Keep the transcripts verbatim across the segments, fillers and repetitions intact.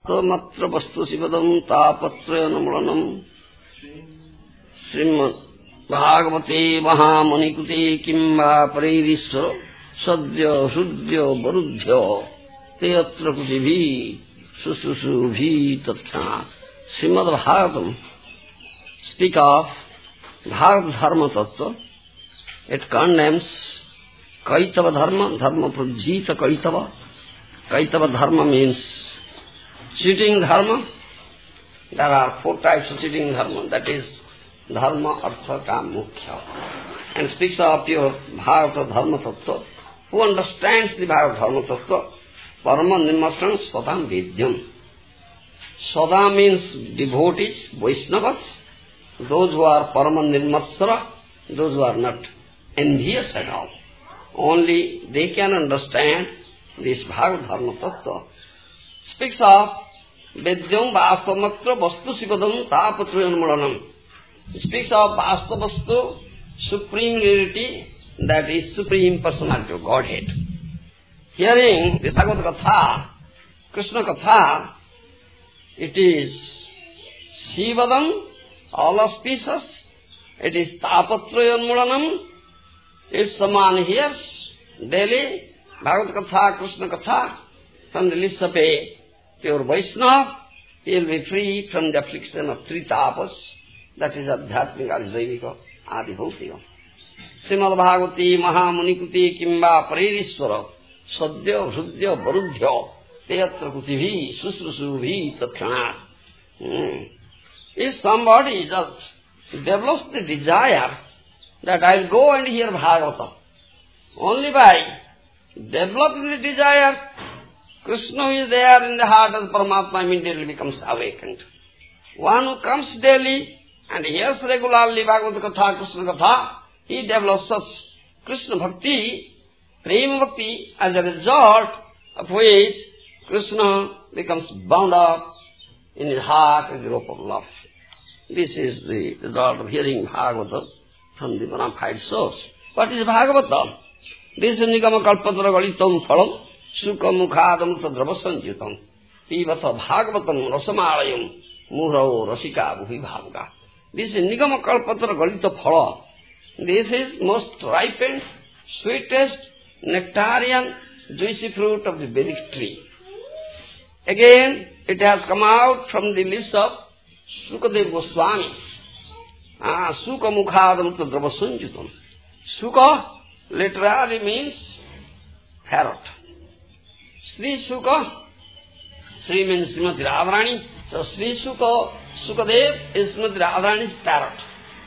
Matra Vastu Sivadam Tapatrayanumulanam Srimad Bhagavate Mahamunikute Kimva Paridisvara Sadhya Sudhya Varudhya Teatra Kutibhi Sususubhi Tathya. Srimad Bhagavatam speak of Bhagavad Dharma Tattva. It condemns Kaitava Dharma, Dharma Prajita Kaitava. Kaitava Dharma means cheating dharma. There are four types of cheating dharma, that is dharma, artha, kam, mukhya. And speaks of pure Bhagavata Dharma Tattva. Who understands the Bhagavata Dharma Tattva? Parama Nimmasran Swadam Vidyam. Swada means devotees, Vaishnavas, those who are Parama Nirmatsara, those who are not envious at all. Only they can understand this Bhagavata Dharma Tattva. Speaks of Vedyam Vastamatra Vastu Sivadam Tapatrayanumulanam. Speaks of Vastavastu, supreme reality, that is Supreme Personality of Godhead. Hearing the Bhagavad Katha, Krishna Katha, it is Sivadam, all auspicious. It is Tapatrayanumulanam. If someone hears daily Bhagavad Katha, Krishna Katha, from the lips of a pure Vaishnava, he will be free from the affliction of three tapas, that is Adhyatmika, Advaivika, Adibhautika. Srimad Bhagavati Mahamunikuti Kimba Paridisvara Sadhya Sudhya Varudhya Teatra Kutibhi Susrusubhi Tathana. If somebody just develops the desire that I will go and hear Bhagavata, only by developing the desire, Krishna is there in the heart of Paramatma, immediately becomes awakened. One who comes daily and hears regularly Bhagavad Katha, Krishna Katha, he develops such Krishna Bhakti, Prema Bhakti, as a result of which Krishna becomes bound up in his heart with the rope of love. This is the result of hearing Bhagavata from the bona fide source. What is Bhagavata? This is Nigama Kalpatra Galitam Phalam Sukha Mukhadam Tadrava Sanjutam Pivata Bhagavatam Rasamalayam Murao Rasika Bhuvi Bhavuga. This is Nigama Kalpatra Galita Phala. This is most ripened, sweetest, nectarian, juicy fruit of the Vedic tree. Again, it has come out from the lips of Sukadeva Goswami. Ah, Sukha Mukhadam Tadrava Sanjutam. Sukha literally means parrot. Sri Sukha, Sri means Srimati Radharani. So Sri Sukha, Sukadev is Srimati Radharani's parrot.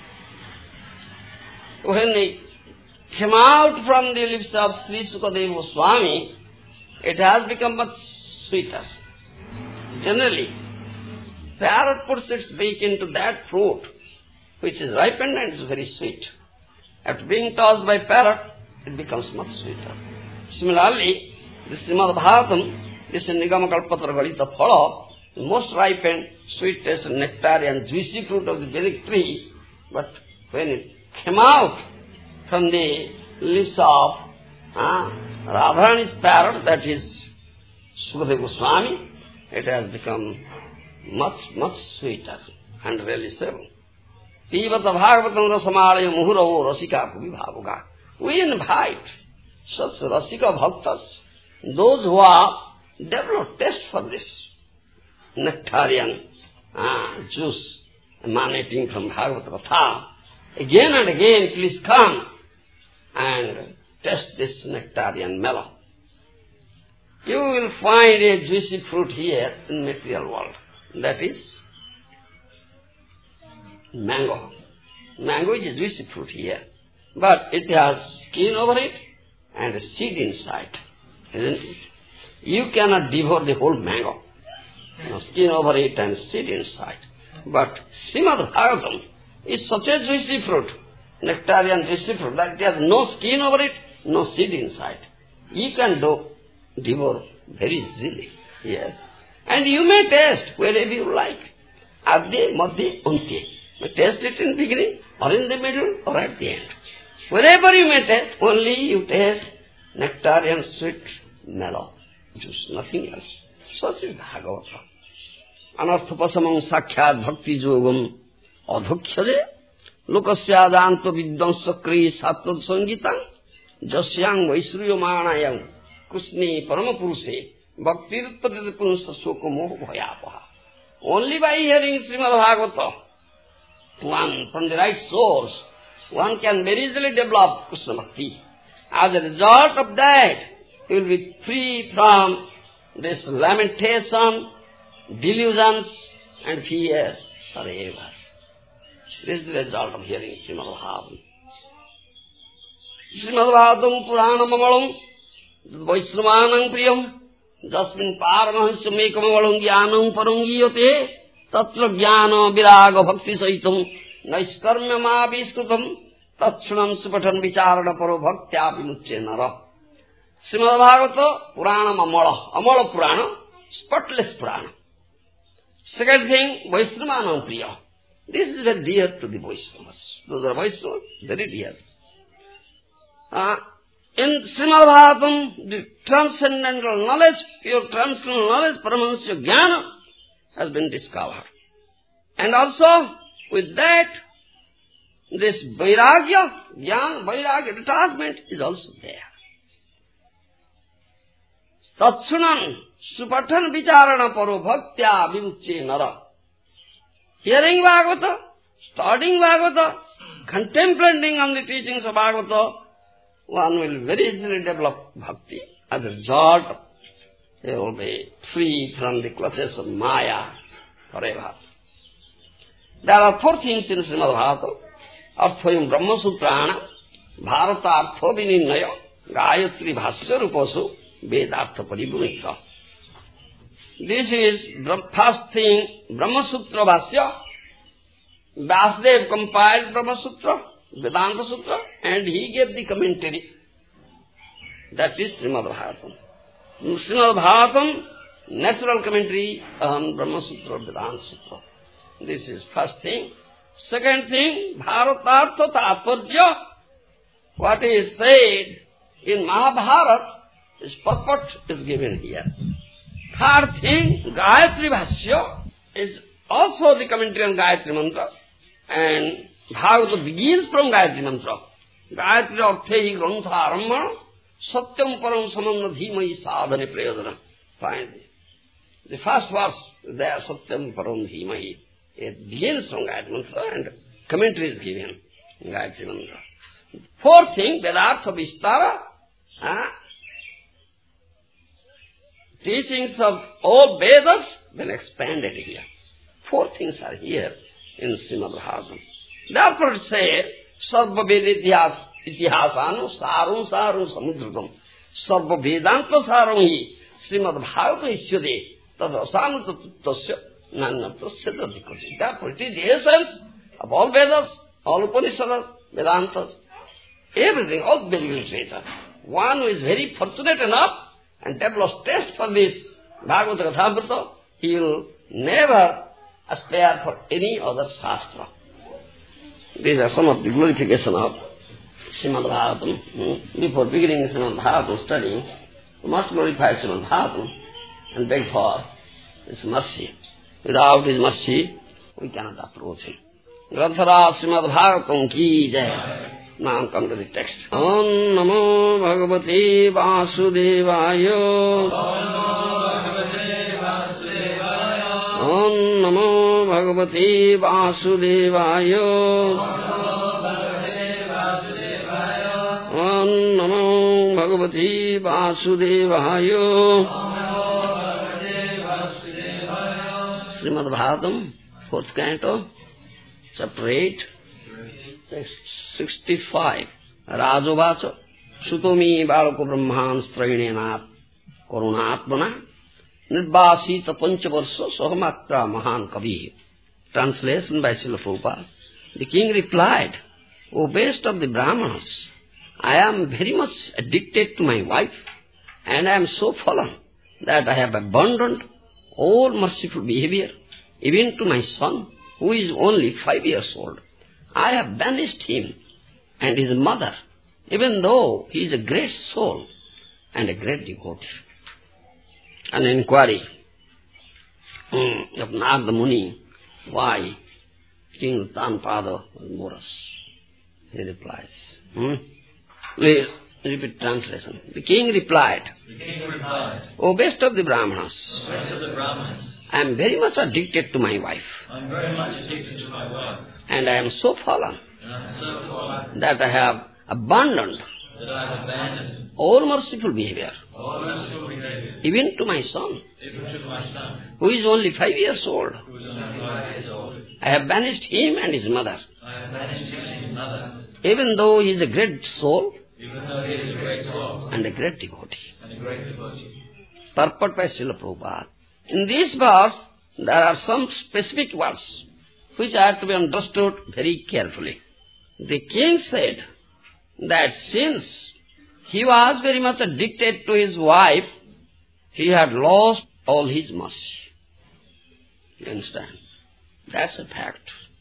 When it came out from the lips of Sri Sukadeva Goswami, it has become much sweeter. Generally, parrot puts its beak into that fruit which is ripened and is very sweet. After being tossed by parrot, it becomes much sweeter. Similarly, this Srimad Bhagavatam, this Nigama Kalpatra Galita Phala, the most ripened, sweetest, nectarian, juicy fruit of the Vedic tree, but when it came out from the lips of uh, Radharani's parrot, that is Sukadeva Goswami, it has become much, much sweeter and really so. Pivata Bhagavatam Rasamalaya Muhuravo Rasika Bhuvi Bhavuga. We invite such Rasika Bhaktas, those who are developed taste for this nectarian uh, juice emanating from Bhagavata Katha. Again and again, please come and taste this nectarian melon. You will find a juicy fruit here in the material world. That is mango. Mango is a juicy fruit here, but it has skin over it and a seed inside, isn't it? You cannot devour the whole mango. No skin over it and seed inside. But Srimad Bhagavatam is such a juicy fruit, nectarian juicy fruit, that it has no skin over it, no seed inside. You can do, devour very easily, yes. And you may taste wherever you like. Adya, Madhya, Antya. You may taste it in the beginning, or in the middle, or at the end. Wherever you may taste, only you taste nectarian sweet mellow juice, nothing else. Such is Bhagavata. anarthapasamam sakhyat bhakti yogam adhokhyade lokasyadanto viddhansakri sattvad sangitam jasyang vaisruyamanayam krishne paramapurushe bhaktirpadati punsa sokomoh bhayapaha. Only by hearing Srimad Bhagavata, one from the right source, one can very easily develop Krishna Bhakti. As a result of that, he will be free from this lamentation, delusions and fears forever. This is the result of hearing Srimad Bhagavatam. Srimad Bhagavatam Puranam Amalam Vaisnavanam Priyam Jasmin Paramahansa Mekamalam Jnanam Parangiyate Tatra Jnana Viraga Bhakti Saitam Naiskarmyama Vishkrutam Tatsunam Supatan Vicharana Paro Bhaktya Vimucche Nara. Srimad Bhagavata Puranam Amala. Amala Purana, spotless Purana. Second thing, Vaisnavanam Priya. This is very dear to the Vaisnavas. Those are Vaisnavas, very dear. Uh, in Srimad Bhagavatam, the transcendental knowledge, pure transcendental knowledge, Paramahansa Jnana has been discovered. And also, with that, this Vairagya, Jnana, Vairagya, detachment is also there. Tatsunam supatan vicharana paro bhaktya vimucche nara. Hearing Bhagavata, studying Bhagavata, contemplating on the teachings of Bhagavata, one will very easily develop bhakti. As a result, he will be free from the clutches of Maya forever. There are four things in Srimad Bhagavatam. Arthayam Brahma Sutrana, Bharata Artho Vinirnaya, Gayatri Bhasya Rupasu, Vedartha Paribhumita. This is the first thing, Brahma Sutra Bhasya. Vasudev compiled Brahma Sutra, Vedanta Sutra, and he gave the commentary. That is Srimad Bhagavatam. Srimad Bhagavatam, natural commentary on Brahma Sutra, Vedanta Sutra. This is first thing. Second thing, Bharatartha Tatparya. What is said in Mahabharata, its purport is given here. Third thing, Gayatri Bhasya is also the commentary on Gayatri Mantra. And Bhagavata begins from Gayatri Mantra. Gayatri Arthehi Grantha Arambhana Satyam Param Samanda Dhimai Sadhane Prayodhana. Finally, the first verse there, Satyam Param Dhimai. It begins from Gayatri Mantra and commentary is given in Gayatri Mantra. Fourth thing, Vedartha Vistara. Uh, teachings of all Vedas been expanded here. Four things are here in Srimad Bhagavatam. Therefore it says, Sarva Veda Itihasano Sarum Sarum Samudrutam Sarva Vedanta Saram Hi Srimad Bhagavatam Isyade Tadasana Tattasya Nanatasya Tadikoti. Therefore it is the essence of all Vedas, all Upanishads, Vedantas, everything, all Vedic literature. One who is very fortunate enough and develops taste for this Bhagavata Kathamrita, he will never aspire for any other Shastra. These are some of the glorification of Srimad Bhagavatam. Before beginning Srimad Bhagavatam studying, we must glorify Srimad Bhagavatam and beg for His mercy. Without His mercy, we cannot approach Him. Granthara Srimad Bhagavatam ki jai. Now come to the text. Om Namo Bhagavate Vasudevaya. Om Namo Bhagavate Vasudevaya. Om Namo Bhagavate Vasudevaya. Srimad Bhagavatam, fourth canto, chapter eight. sixty-five. Rajovacha Sutomi Balako Brahman Strainenat Korunatmana Nirbhasita Panchavarsa Sohamatra Mahan Kavi. Translation by Srila Prabhupada. The king replied, O best of the Brahmanas, I am very much addicted to my wife, and I am so fallen that I have abandoned all merciful behavior, even to my son, who is only five years old. I have banished him and his mother, even though he is a great soul and a great devotee. An inquiry. of Narada Muni, why King Uttanpada was morose? He replies. Hmm? Please repeat translation. The king replied, The king replied, O best of the Brahmanas, O best of the Brahmanas, I am very much addicted to my wife, I am very much addicted to my wife, and I am so fallen and I am so fallen that I have abandoned that I have abandoned all merciful behavior, all merciful behavior, even to my son, even to my son, who is only five years old. who is only five years old. I have banished him and his mother, I have banished him and his mother, even though he is a great soul even though he is a great soul and a great devotee. and a great devotee. Purport by Srila Prabhupada. In this verse, there are some specific words which are to be understood very carefully. The king said that since he was very much addicted to his wife, he had lost all his mercy. You understand? That's a fact.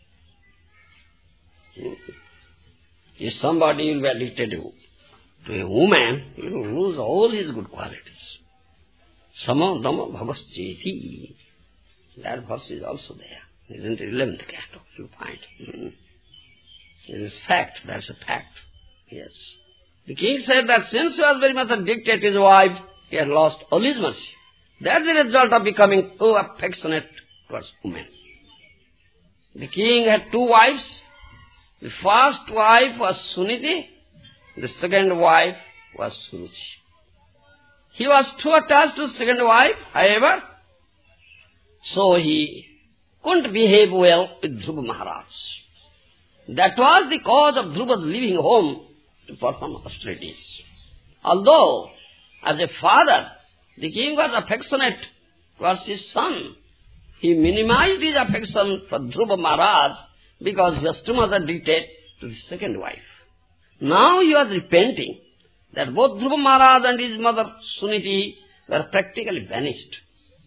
If somebody will be addicted to to a woman, he will lose all his good qualities. Sama dama bhagascheti. That verse is also there. Isn't it? eleventh canto, you'll find. Mm. It is fact, that's a fact. Yes. The king said that since he was very much addicted to his wife, he had lost all his mercy. That's the result of becoming too affectionate towards women. The king had two wives. The first wife was Suniti. The second wife was Suruchi. He was too attached to the second wife, however, so he couldn't behave well with Dhruva Maharaj. That was the cause of Dhruva's leaving home to perform austerities. Although, as a father, the king was affectionate towards his son, he minimized his affection for Dhruva Maharaj because he was too much addicted to the second wife. Now he was repenting that both Dhruva Maharaj and his mother Suniti were practically banished.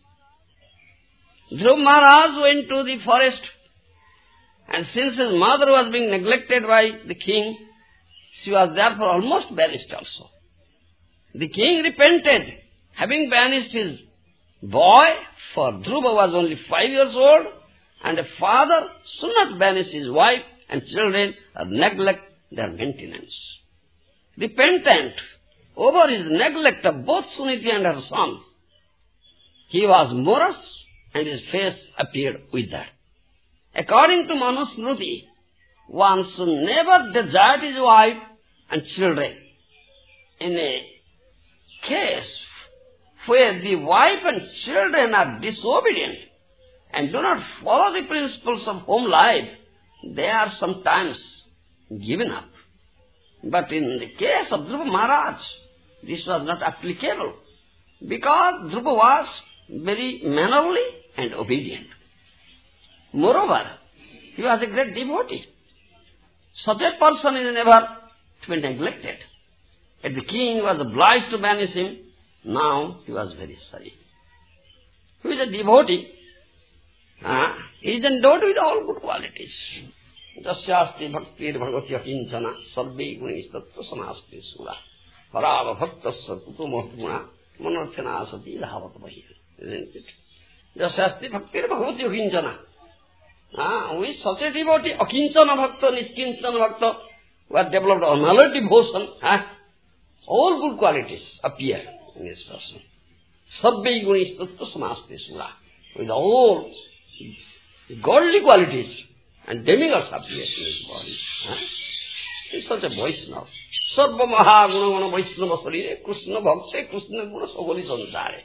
Dhruva Maharaj went to the forest, and since his mother was being neglected by the king, she was therefore almost banished also. The king repented, having banished his boy, for Dhruva was only five years old, and a father should not banish his wife and children or neglect their maintenance. Repentant over his neglect of both Suniti and her son, he was morose and his face appeared withered. According to Manusmruti, one should never desert his wife and children. In a case where the wife and children are disobedient and do not follow the principles of home life, they are sometimes given up. But in the case of Dhruva Maharaj, this was not applicable, because Dhruva was very mannerly and obedient. Moreover, he was a great devotee. Such a person is never to be neglected. If the king was obliged to banish him, now he was very sorry. He is a devotee. Uh, he is endowed with all good qualities. Jasyasti bhaktir bhagavati akinchana sarve gunis tattva samasti sura parava bhaktasya kutumohtguna manarthana asati dhavat vahi. Isn't it? Jasyasti bhaktir bhagavati akinchana. Ah, with such a devotee, akinchana bhakta, niskinchana bhakta, who have developed another devotion, ah, all good qualities appear in this person. Sarve gunis tattva samasti sura. With all godly qualities and demigods appear in his body. Huh? He is such a Vaishnava. Sarva maha guna guna Vaishnava sarire Krishna bhakte Krishna guna sagoli sansare.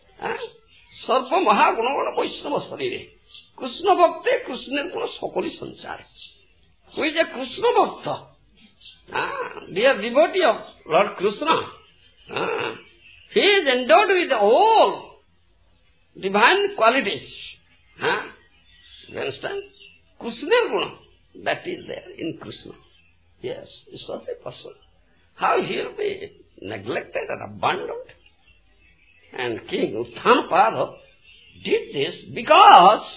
Sarva maha guna guna Vaishnava sarire Krishna bhakte Krishna guna sagoli sansare. Who is a Krishna bhakta? Ah, dear devotee of Lord Krishna. Ah, he is endowed with all divine qualities. Ah, you understand? Krishna guna, that is there in Krishna. Yes, is such a person. How he will be neglected and abandoned? And King Utthanapada did this because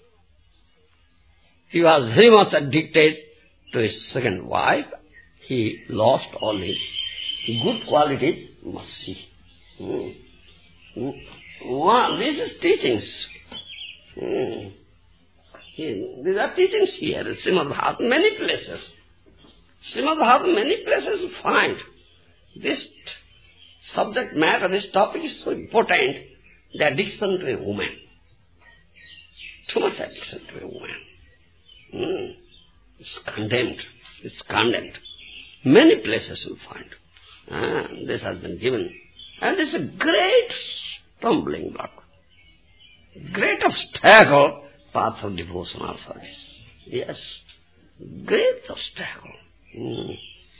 he was very much addicted to his second wife. He lost all his good qualities, mercy. Hmm. Well, this is teachings Hmm. He, these are teachings here, Srimad Bhagavatam, many places. Srimad Bhagavatam, many places you find. This subject matter, this topic is so important, the addiction to a woman. Too much addiction to a woman. Hmm. It's condemned. It's condemned. Many places you find. Ah, this has been given. And this is a great stumbling block. Great obstacle, path of devotional service. Yes. Great obstacle. Hmm.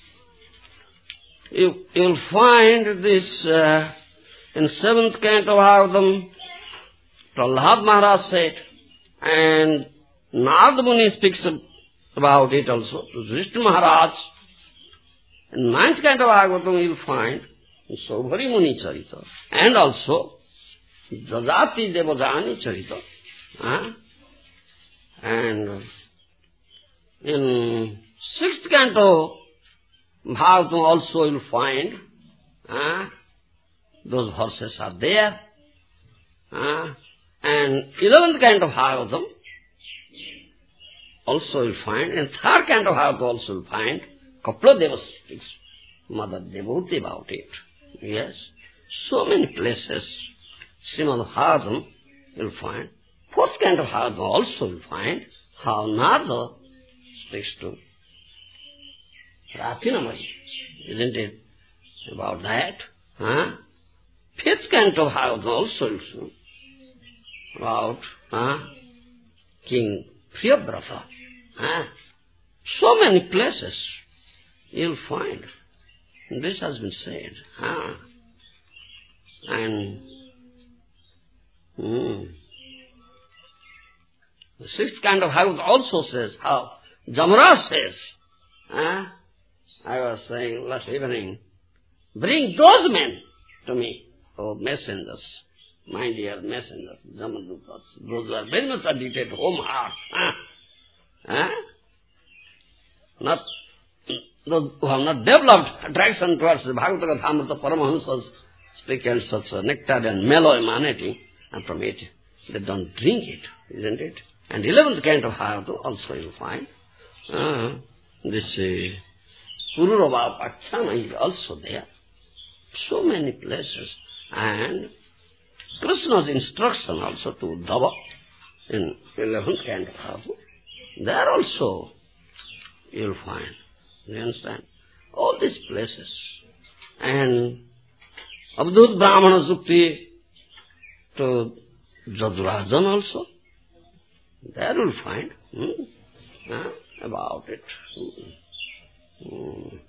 You, you'll find this uh, in seventh canto Bhagavatam, Prahlad Maharaj said, and Narada Muni speaks about it also, to Vishnu Maharaj. In ninth canto Bhagavatam you'll find in Saubhari Muni Charita, and also Jajati Devajani Charita. Huh? And in sixth canto Bhagavatam also you'll find uh, those verses are there. Uh, and eleventh canto Bhagavatam also you'll find, and third canto Bhagavatam also you'll find, Kapila Deva speaks Mother Devotee about it. Yes. So many places Srimad Bhagavatam you'll find. Fourth canto Bhagavatam also you'll find how Narada speaks to Rachinamari, isn't it? About that. Huh? Fifth canto Bhagavatam also you see about huh? King Priyabrata. Huh? So many places you'll find. This has been said. Huh? And hmm, the sixth kind of Bhagavatam also says how Jamaraj says, huh? I was saying last evening, bring those men to me, oh messengers, my dear messengers, Jamadutas, those who are very much addicted to home heart. Huh? Huh? Not those who have not developed attraction towards the Bhagavata Dhamrata Paramahansas speak and such a nectar and mellow emanating, and from it they don't drink it, isn't it? And eleventh kind of Bhagavata also you find. Uh, this uh, Pururava Pakshana is also there. So many places. And Krishna's instruction also to Uddhava in eleventh kind of Bhagavata. There also you'll find. You understand? All these places. And Abdut Brahmana Sukti to Jadurajan also. There you'll find hmm, huh, about it. Hmm.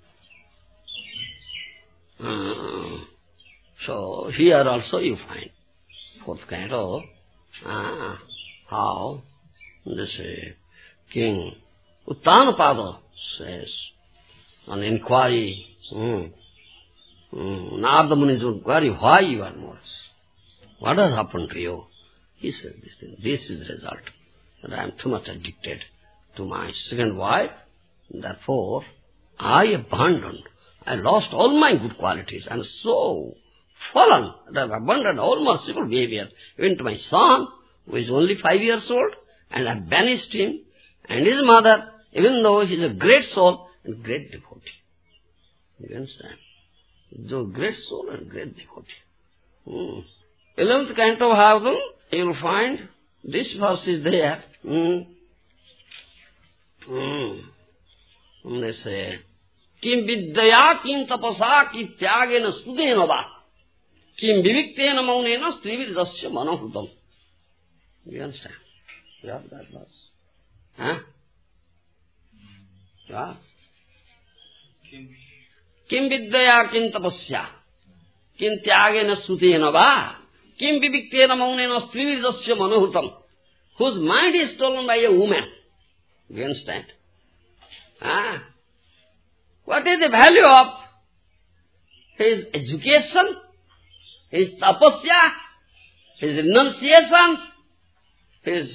Hmm. Uh, so here also you find fourth kind of uh, how this uh, King Uttanapada says on inquiry, hmm, hmm, Narada Muni's inquiry, why you are modest? What has happened to you? He said this thing, this is the result. That I am too much addicted to my second wife, therefore I abandoned. I lost all my good qualities. I am so fallen that I have abandoned all my civil behavior, even to my son, who is only five years old, and I banished him, and his mother, even though he is a great soul and great devotee. You understand? The great soul and great devotee. Hmm. Eleventh canto Bhagavatam, you will find this verse is there. Hmm. Hmm. They say, Kim vidyaya kim tapasa ki tyagena sudena va kim viviktena maunena strivirdasya manohutam. You understand? You have that verse? Huh? Yeah? Kim vidyaya kim tapasya kim tyagena sudena va kim viviktena maunena strivirdasya manohutam. Whose mind is stolen by a woman. You understand? Ah. What is the value of his education, his tapasya, his renunciation, his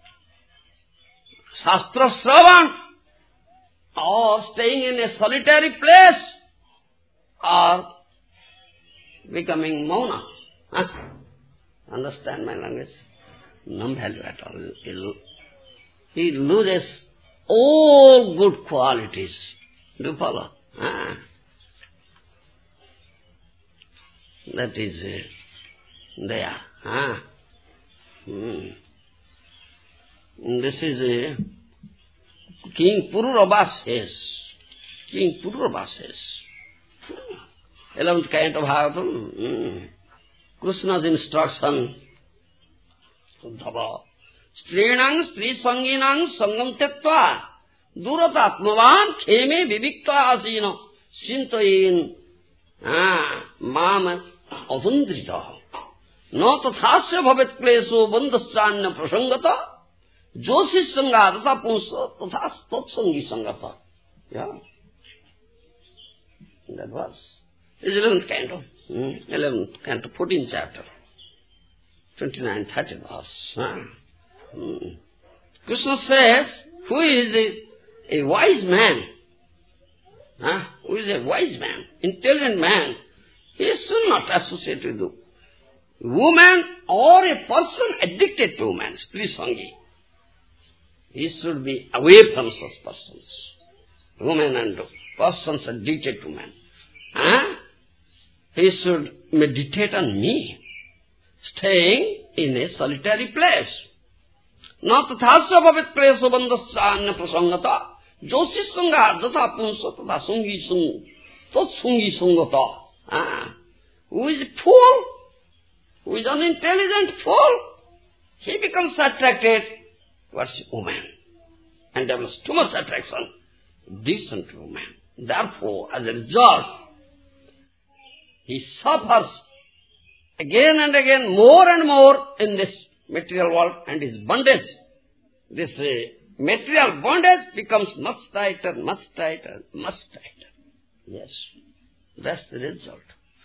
shastra shravan, or staying in a solitary place, or becoming mauna? Huh? Understand my language? no value at all. He, he loses all good qualities. Do you follow? Ah. That is uh, there. Ah. Hmm. This is uh, King Pururava says. King Pururava says. Eleventh canto of Bhagavatam. Hmm. Krishna's instruction. Uddhava. Strinang stri sanginang sangam tettva duratatmavan kheme vivikta asina sintayin mam avundrita no tathasya bhavet kleso bandhaschanya prasangata joshi sangadata punsa tathas tatsangi sangata. Yeah. That was eleventh canto. Hmm. eleventh canto, fourteenth chapter. twenty-nine, thirty verse. Huh? Hmm. Krishna says, who is a, a wise man? Huh? Who is a wise man, intelligent man? He should not associate with a woman or a person addicted to woman, Stri Sangi. He should be away from such persons. Women and persons addicted to man. Huh? He should meditate on me, staying in a solitary place. Na tathasya bhavet kleso bandhasya anya prasangata joshi sangha jatha punsa tata sungi sung tot sungi sungata. Ah. Who is a fool? Who is an intelligent fool? He becomes attracted towards woman and develops too much attraction, decent woman. Therefore, as a result, he suffers again and again, more and more in this material world, and his bondage, this uh, material bondage becomes much tighter, much tighter, much tighter. Yes, that's the result.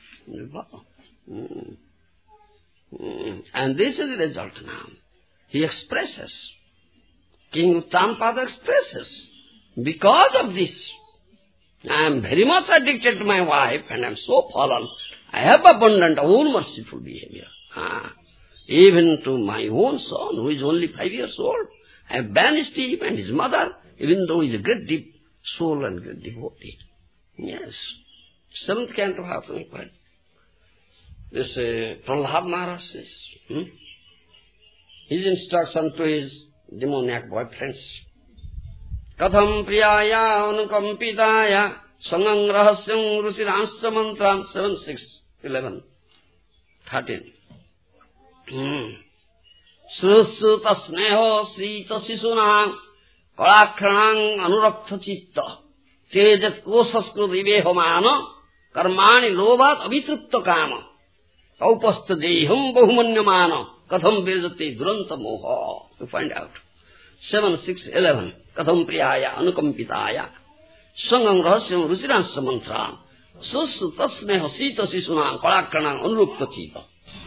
Mm. Mm. And this is the result now. He expresses, King Uttampada expresses, because of this, I am very much addicted to my wife, and I am so fallen. I have abundant, own merciful behavior. Ah. Even to my own son, who is only five years old, I have banished him and his mother, even though he is a great deep soul and great devotee. Yes. Seventh canto happening quite. This uh, Prahlad Maharaj says, hmm? his instruction to his demoniac boyfriends. Katham priyaya anukampitaya sangam rahasyam rusiransya mantram. Seven, six, eleven, thirteen. Sussuta sneho sita sisuna kalakranang anurakta chitta tejat kosaskriti vehomana karmani lobhat avitrupta kama kaupastha deham bahumanyamana katham virjate duranta moha. To find out. Seven, six, eleven. Katham priyaya anukampitaya sangam rahasyam rusiransya mantram sussuta sneho sita sisuna kalakranang anurakta chitta.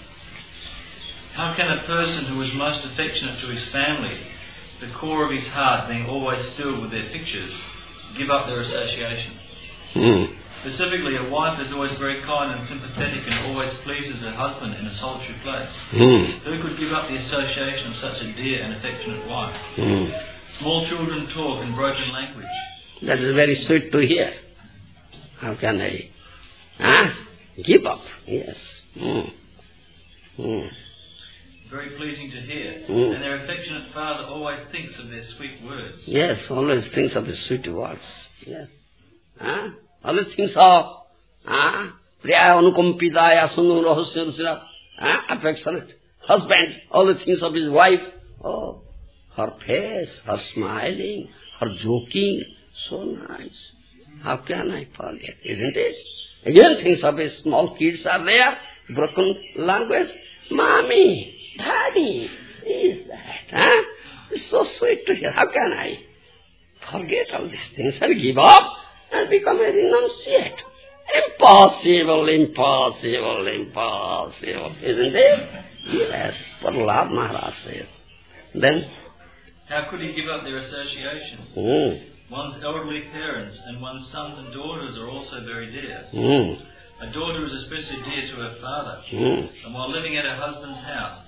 How can a person who is most affectionate to his family, the core of his heart being always filled with their pictures, give up their association? Mm. Specifically, a wife is always very kind and sympathetic and always pleases her husband in a solitary place. Mm. Who could give up the association of such a dear and affectionate wife? Mm. Small children talk in broken language. That is very sweet to hear. How can I ah, give up? Yes. Mm. Mm. Very pleasing to hear. Mm. And their affectionate father always thinks of their sweet words. Yes, always thinks of the sweet words. Yes. Ah, always thinks of ah, priyaya anukampitaya sangam rahasya rusira. Ah, affectionate husband always thinks of his wife. Oh, her face, her smiling, her joking, so nice. How can I forget, isn't it? Again thinks of his small kids are there, broken language. Mommy, Daddy, is that? Huh? It's so sweet to hear. How can I forget all these things and give up and become a renunciate? Impossible, impossible, impossible, isn't it? Yes, Prahlad Maharaj said. Then? How could he give up their association? Mm. One's elderly parents and one's sons and daughters are also very dear. Mm. A daughter is especially dear to her father, Mm. and while living at her husband's house,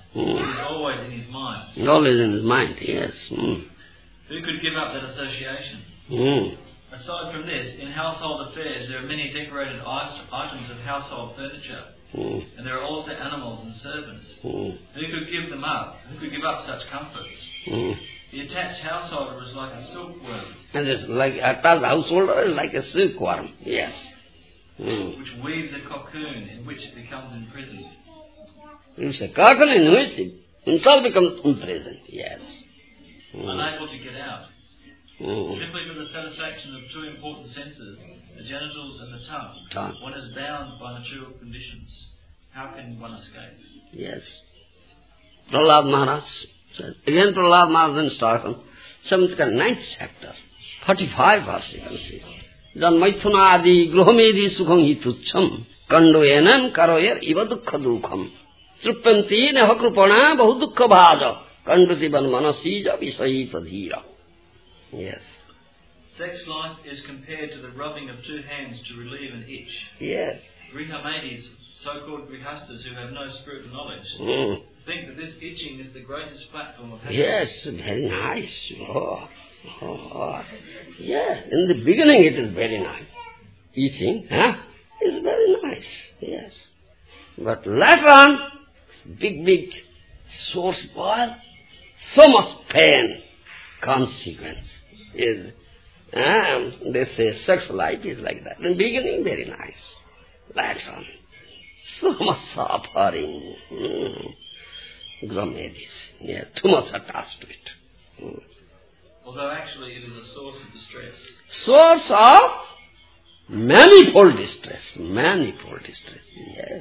Mm. It is always in his mind. Always in his mind, yes. Mm. Who could give up that association? Mm. Aside from this, in household affairs there are many decorated items of household furniture. Mm. And there are also animals and servants. Mm. Who could give them up? Who could give up such comforts? Mm. The attached householder is like a silkworm. And it's like attached householder is like a silkworm, yes. Mm. Which weaves a cocoon in which it becomes imprisoned. It's a cocoon in which it himself becomes imprisoned, yes. Mm. Unable to get out. Mm. Simply for the satisfaction of two important senses, the genitals and the tongue, tongue. One is bound by material conditions. How can one escape? Yes. Prahlad Maharaj said, again Prahlad Maharaj in Stockholm, seventh ninth chapter, forty-five verse you can see. Janmaithuna adi gruhamedi sukham hi tucham, kando enam karoyer iva dukkha dukham. Truppanti neha krupana bahu dukkha bhaja, kanduti ban manasija visayita dhira. Yes. Sex life is compared to the rubbing of two hands to relieve an itch. Yes. Grihamedis, so-called grihastas who have no spiritual knowledge, Mm. think that this itching is the greatest platform of happiness. Yes, very nice. Oh, oh, oh. Yeah, in the beginning it is very nice. Eating, huh? Is very nice. Yes. But later on, big, big source boil, so much pain, consequence is, um, they say sex life is like that. In the beginning, very nice. Later on, so much suffering. Mm. Gromedis, yes, too much attached to it. Mm. Although actually it is a source of distress. Source of manifold distress, manifold distress, yes.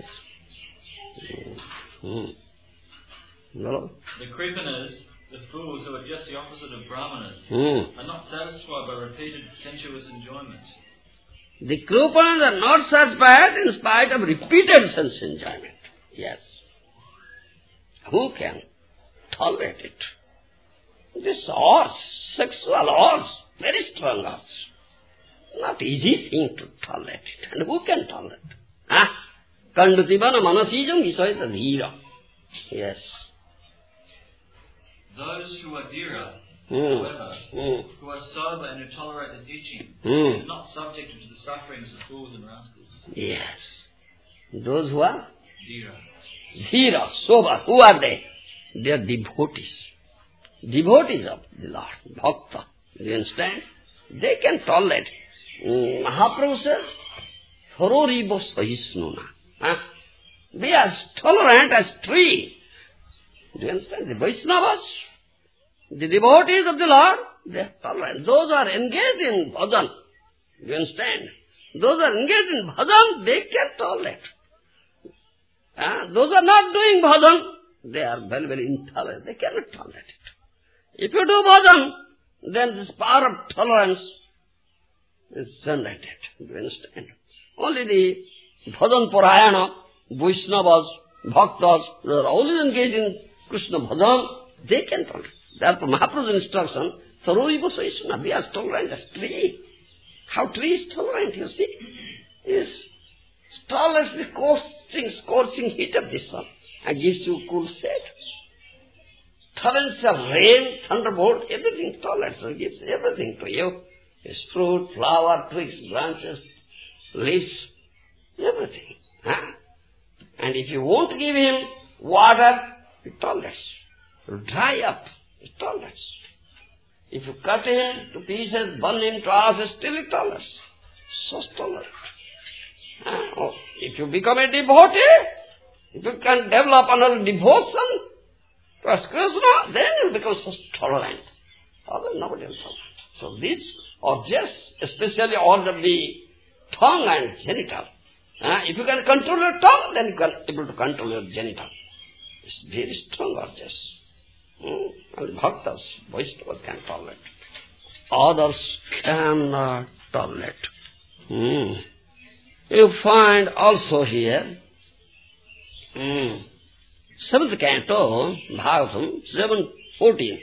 Mm. Mm. No? The Kripanas, the fools who are just the opposite of Brahmanas, Mm. are not satisfied by repeated sensuous enjoyment. The Kripanas are not satisfied in spite of repeated sense enjoyment, yes. Who can tolerate it? This urge, sexual urge, very strong urge. Not easy thing to tolerate it. And who can tolerate it? Ah, Kandutibana manasijam visayata dhira. Yes. Those who are dhira, Mm. however, Mm. who are sober and who tolerate this itching, Mm. are not subjected to the sufferings of fools and rascals. Yes. Those who are Dhira. dhira, sober, who are they? They are devotees. Devotees of the Lord, bhakta. You understand? They can tolerate. Mm, Mahaprabhu says, Thororibo sahisnuna. Huh? They are as tolerant as tree. Do you understand? The Vaishnavas, the devotees of the Lord, they are tolerant. Those who are engaged in bhajan, you understand? Those who are engaged in bhajan, they can tolerate. Huh? Those who are not doing bhajan, they are very, very intolerant. They cannot tolerate it. If you do bhajan, then this power of tolerance is generated. Do you understand? Only the bhajan parayana, Vaishnavas, bhaktas, they are always engaged in Krishna bhajan, they can tolerate. Therefore Mahaprabhu's instruction, Saroriva Saisuna, be as tolerant as tree. How tree is tolerant, you see? Is tolerates the scorching, scorching heat of the sun and gives you cool shade. Torrents of rain, thunderbolt, everything tolerates and gives everything to you. His fruit, flower, twigs, branches, leaves, everything. Huh? And if you won't give him water, it tolerates. You dry up, it tolerates. If you cut him to pieces, burn him to ashes, still it tolerates. So tolerant. Huh? Oh, if you become a devotee, if you can develop another devotion towards Krishna, then you become so tolerant. Otherwise, nobody else tolerant. So these urges, especially urge of the tongue and genital. Uh, if you can control your tongue, then you can be able to control your genital. It's very strong urges. Hmm? And bhaktas, Vaishnavas can tolerate. Others cannot tolerate. Hmm. You find also here, hmm, seventh canto, Bhagavatam, seven fourteen.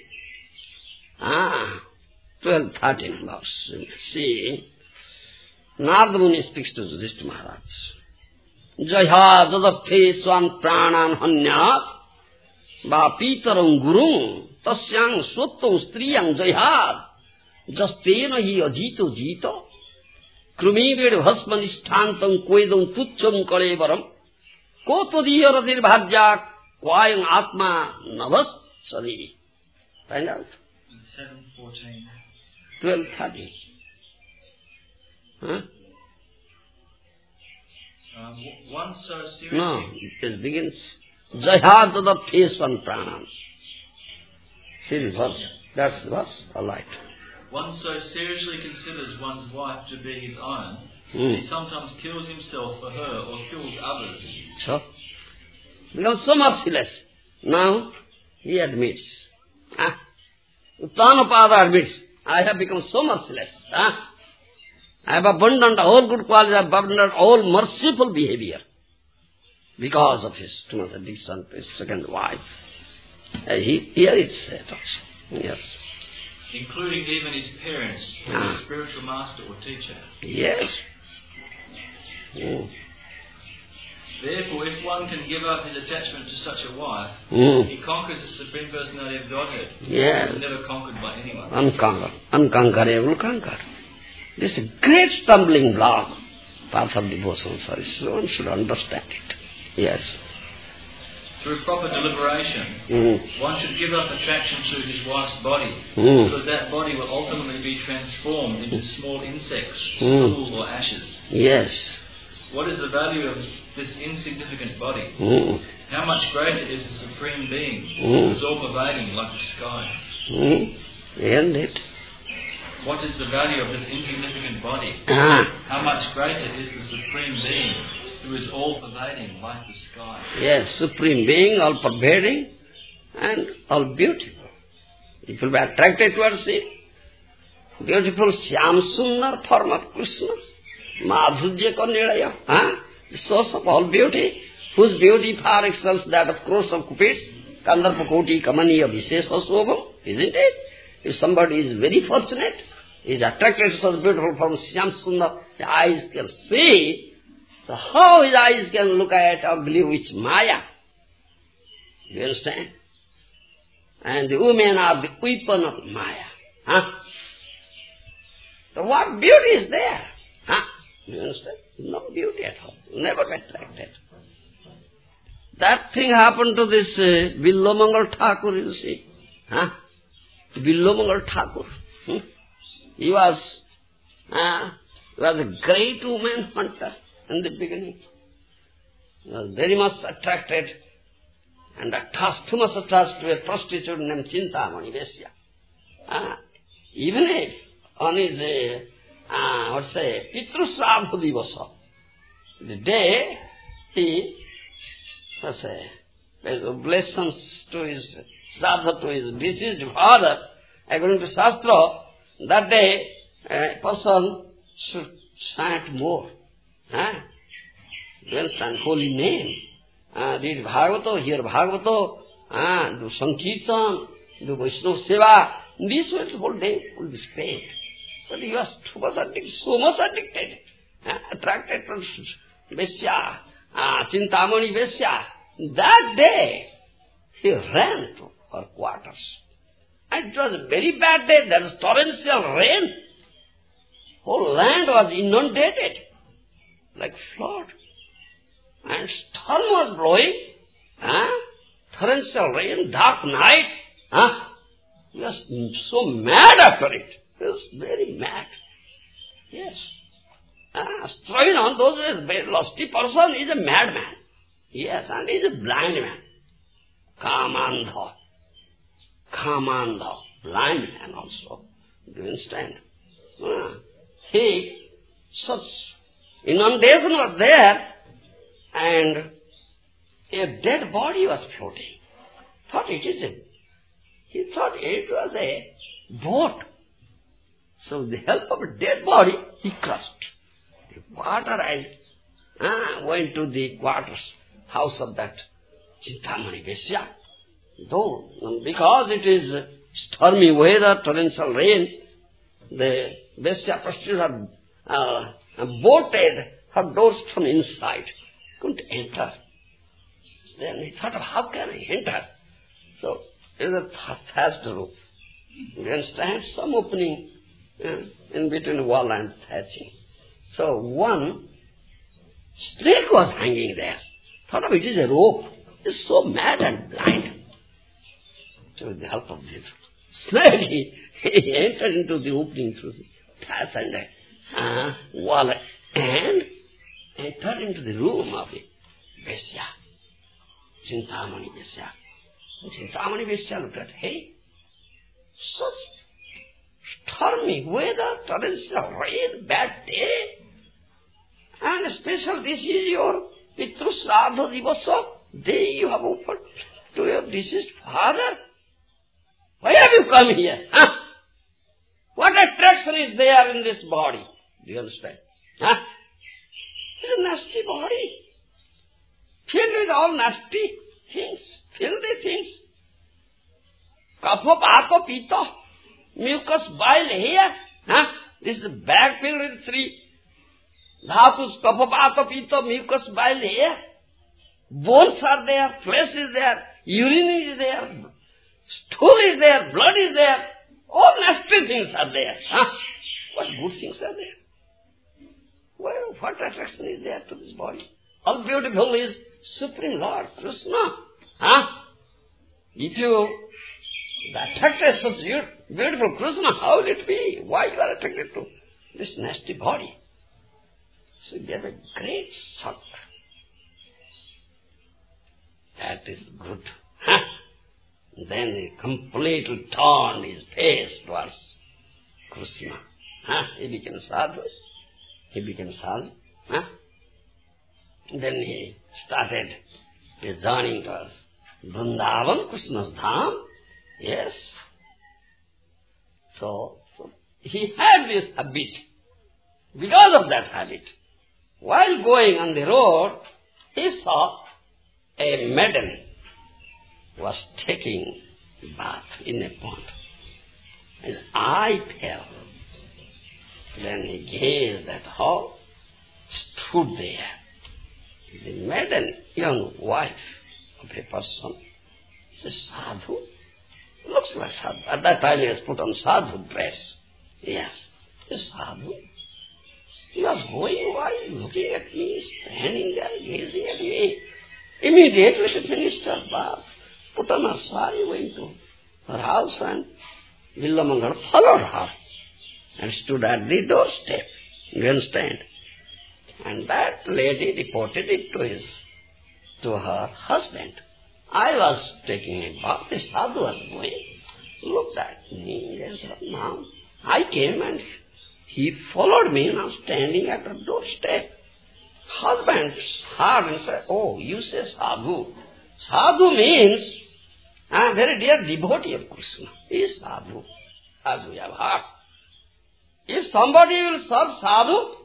Ah, twelve thirteen verse. See, Narada Muni speaks to Yudhishthira Maharaj. Jaya jadathe swan pranan hanyat va pitaram gurum tasyang swattam striyang jayad jastena hi ajito jito krumived bhasmanishtantam kwedam tucham kalevaram kotodiyaradir bhajya kvayam atma navas sadi. Find out. seven fourteen. twelve thirty. Huh? Um, one so seriously... No, it begins Jayadada Keswan Pranam. See the verse? That's the verse. All right. One so seriously considers one's wife to be his own, Mm. he sometimes kills himself for her or kills others. So, becomes so merciless. Now, he admits. Ah, Uttanapada admits, I have become so merciless. Ah, I have abandoned all good qualities, I have abandoned all merciful behavior because of his too much addiction to his second wife. Uh, he, here it's said also. Yes. Including even his parents, or Ah. his spiritual master or teacher. Yes. Mm. Therefore, if one can give up his attachment to such a wife, Mm. he conquers the Supreme Personality of Godhead, Yeah. but never conquered by anyone. Unconquered. Unconquerable conquered. This is a great stumbling block. Path of devotion, sorry. So one should understand it. Yes. Through proper deliberation, Mm. one should give up attraction to his wife's body, Mm. because that body will ultimately be transformed into small insects, Mm. stool or ashes. Yes. What is the value of this insignificant body? Mm. How much greater is the Supreme Being, Mm. who is all-pervading like the sky? Mm. Isn't it? What is the value of this insignificant body? Ah. How much greater is the Supreme Being, who is all-pervading like the sky? Yes, Supreme Being, all pervading and all beautiful. If you will be attracted towards it, beautiful Shyam Sundar form of Krishna, Madhurya Karnilaya, huh? The source of all beauty, whose beauty far excels that of crores of cupids, Kandarpa Koti Kamaniya Vishesha Swabham, isn't it? If somebody is very fortunate, is attracted to such beautiful form, Shyam Sundar, the eyes can see. So how his eyes can look at ugly which Maya? You understand? And the women are the weapon of Maya. Huh? So what beauty is there? Huh? You understand? No beauty at all. Never attracted. That thing happened to this uh, Villomangal Thakur, you see. Huh? Villomangal Thakur. Hmm? He was, uh, he was a great woman hunter in the beginning. He was very much attracted and attached, too much attached to a prostitute named Chintamani Vesya. Uh, even if on his, uh, uh, what's say, Pitrusradha Divasa, the day he, what's say, pays oblations to his, Shraddha to his deceased father, according to Shastra, that day a person should chant more. Huh? You understand? Holy name. Uh, read Bhagavata, hear Bhagavata, uh, do Sankirtan, do Vaishnava Seva. This way the whole day will be spent. But he was too much addicted, so much addicted, uh, attracted to Vesya, uh, Chintamani Vesya. That day he ran to her quarters. And it was a very bad day, there was torrential rain. Whole land was inundated like flood. And storm was blowing. Huh? Torrential rain, dark night. Huh? He was so mad after it. He was very mad. Yes. Ah, straying on those ways, lusty person is a madman. Yes, and he is a blind man. Kamandha. Kamandha. Blind man also. Do you understand? Ah. He, such inundation was there, and a dead body was floating. Thought it is a, he thought it was a boat. So with the help of a dead body, he crossed the water and ah, went to the quarters, house of that Chintamani Vesya. Though, because it is stormy weather, torrential rain, the Vesya prostitute had uh, bolted her doors from inside. Couldn't enter. Then he thought of how can I enter? So, there is a th- thatched roof. You understand? Some opening uh, in between wall and thatching. So, one snake was hanging there. Thought of it is a rope. He's so mad and blind. So, with the help of this snake, he, he entered into the opening through the thatch and the uh, wall and entered into the room of the Vesya. Chintamani Vesya. Chintamani Vesya looked at, hey, such stormy weather, torrential rain, bad day, and special this is your Pitru Sraddha Divasa, day you have offered to your deceased father. Why have you come here? Huh? What attraction is there in this body? Do you understand? Huh? It's a nasty body, filled with all nasty things, filthy things. Kapha, Pata, Pita, mucus, bile, hair. Huh? This is a bag filled with three dhatus, Kapha, Pata, Pita, mucus, bile, hair. Bones are there, flesh is there, urine is there, stool is there, blood is there. All nasty things are there. Huh? What good things are there? Well, what attraction is there to this body? How beautiful is Supreme Lord Krishna. Huh? If you attracted such beautiful Krishna, how will it be? Why you are attracted to this nasty body? So you have a great shock. That is good. Huh? Then he completely turned his face towards Krishna. Huh? He became sadhu. He became sadhu. Huh? Then he started his journey towards Vrindavan, Krishna's dham. Yes. So, so he had this habit. Because of that habit, while going on the road, he saw a maiden was taking a bath in a pond. His eye fell. Then he gazed at her, stood there. Is a maiden, young wife of a person. Is a sadhu. Looks like sadhu. At that time he has put on sadhu dress. Yes, a sadhu. He was going while looking at me, standing there, gazing at me. Immediately she finished her bath, put on her sari, went to her house, and Villamangal followed her and stood at the doorstep. You understand? And that lady reported it to his, to her husband. I was taking a bath, the sadhu was going, looked at me and said, now I came and he followed me, now standing at her doorstep. Husband heard and said, oh, you say sadhu. Sadhu means a very dear devotee of Krishna. He is sadhu, as we have heard. If somebody will serve sadhu,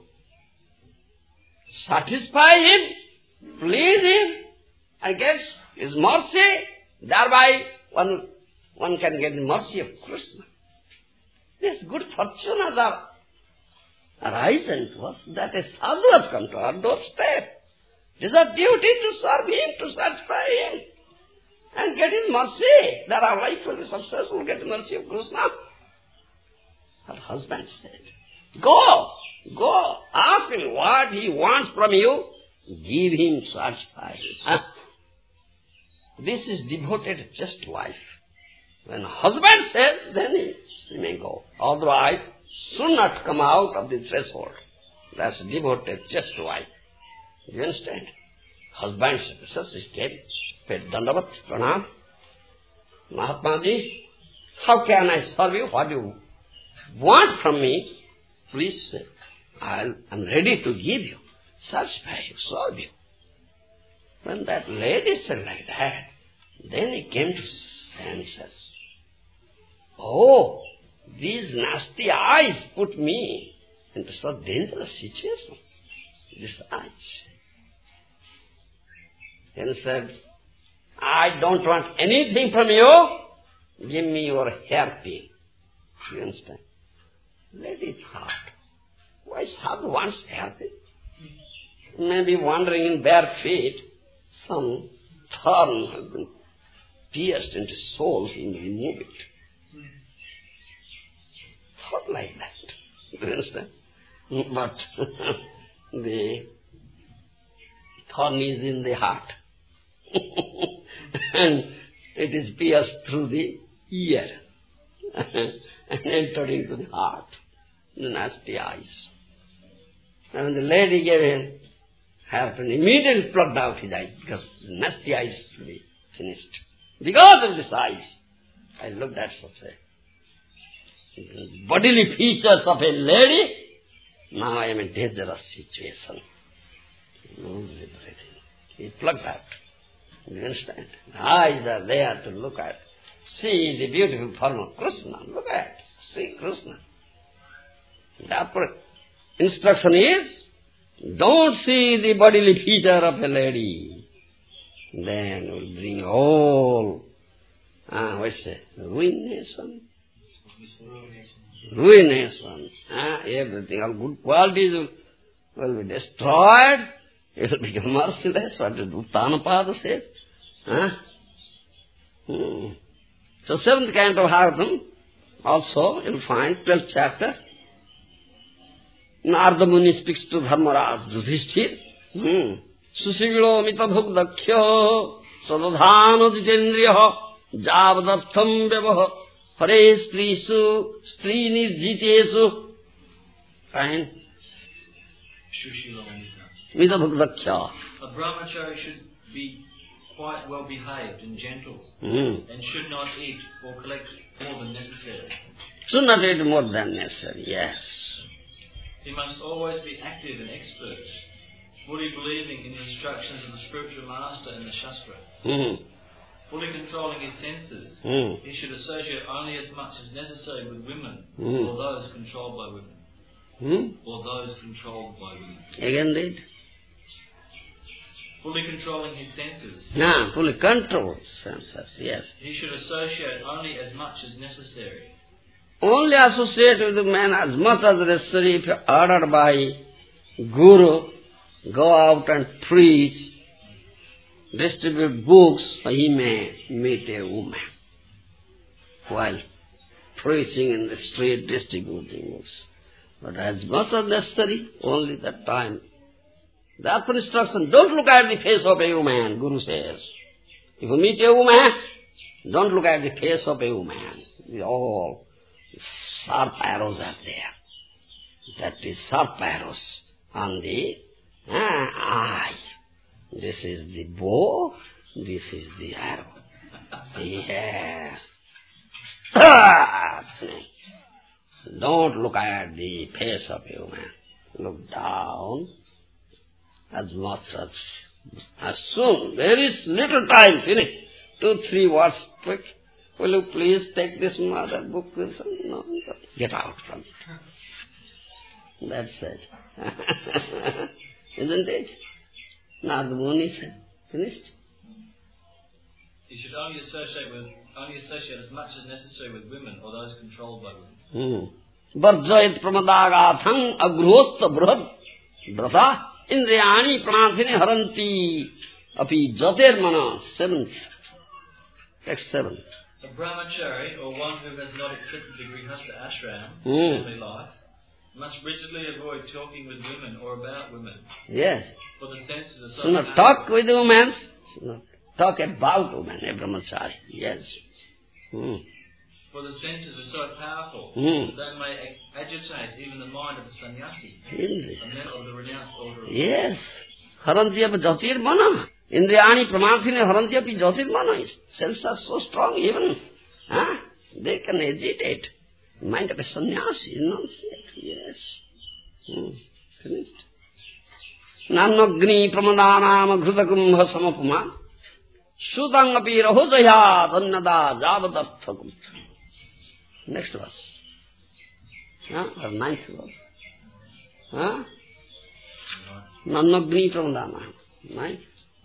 satisfy him, please him, and get his mercy, thereby one, one can get the mercy of Krishna. This good fortune has arisen to us that a sadhu has come to our doorstep. It is our duty to serve him, to satisfy him, and get his mercy, that our life will be successful, get the mercy of Krishna. Her husband said, go, go, ask him what he wants from you, give him, satisfy him. Huh? This is devoted just wife. When husband says, then he, she may go. Otherwise, should not come out of the threshold. That's devoted just wife. You understand? Husband says, she came, paid dandavat, pranam. Mahatma ji, how can I serve you? What do you want from me? Please, I'll, I'm ready to give you, satisfy you, serve you. When that lady said like that, then he came to senses. Oh, these nasty eyes put me into such dangerous situations. These eyes. Then said, I don't want anything from you. Give me your hairpin. You understand? Lady thought, why sadhu wants hairpin? Maybe wandering in bare feet, some thorn has been pierced into his soul, he will remove it. Thought like that. Do you understand? But the thorn is in the heart. And it is pierced through the ear and entered into the heart, the nasty eyes. And when the lady gave him hairpin, immediately plucked out his eyes because the nasty eyes to be finished. Because of this eyes, I looked at such a bodily features of a lady. Now I am in a dangerous situation. Lose everything. He plucked out. You understand? The eyes are there to look at. See the beautiful form of Krishna. Look at. See Krishna. The instruction is, don't see the bodily feature of a lady. Then it will bring all, ah, what's it, ruination. Ruination. Ah, everything, all good qualities will, will be destroyed. It will become merciless. What did Uttanapada say? Huh? Hmm. So seventh canto of Bhagavatam, also you'll find twelfth chapter. Narada Muni speaks to Dharmaraj Yudhishthir. Hmm. Susiglo mita bhugdakya sadadhana jitendriya javadartham vyavaha hare strisu stri nirjitesu. Fine. Mita bhugdakya. A brahmachari should be quite well behaved and gentle, mm. and should not eat or collect more than necessary. Should not eat more than necessary, yes. He must always be active and expert, fully believing in the instructions of the spiritual master and the Shastra. Mm. Fully controlling his senses, mm. he should associate only as much as necessary with women mm. or those controlled by women. Mm? Or those controlled by women. Again read. Fully controlling his senses. No, fully control senses, yes. He should associate only as much as necessary. Only associate with the man as much as necessary. If ordered by Guru, go out and preach, distribute books, he may meet a woman while preaching in the street, distributing books. But as much as necessary, only that time. Therefore instruction, don't look at the face of a woman, Guru says. If you meet a woman, don't look at the face of a woman. All sharp arrows are there. That is sharp arrows on the uh, eye. This is the bow, this is the arrow. Yeah. Don't look at the face of a woman. Look down. As much as, as soon, there is little time, finish. Two, three words quick. Will you please take this mother book? No, no, get out from it. That's it. Isn't it? Narada Muni said, finished. He should only associate with, only associate as much as necessary with women or those controlled by women. Varjayat pramadagathang agruhosta brahad brata indriyani pranthini haranti api jatirmana. Seventh. Text seven. A brahmachari, or one who has not accepted the grihastha ashram, mm. family life, must rigidly avoid talking with women or about women. Yes. For the senses are so So not talk with women, so not talk about women, a brahmachari. Yes. Mm. For the senses are so powerful mm. that they may ag- agitate even the mind of the sannyasi, Indeed. a member of the renounced order of Yes. Harantiyapi jatirmana. Indriyani pramanthine harantiyapi jatirmana. Cells are so strong even. Huh? They can agitate. Mind of a sannyasi, enunciate. Yes. Hmm. Finished. Namnagni pramadhanam ghrudakumbha samapuma. Sudangapi rahojaya dannada javadarthakum. Next verse. Huh? The ninth verse. Huh? Namnagni pramadhanam. Ninth.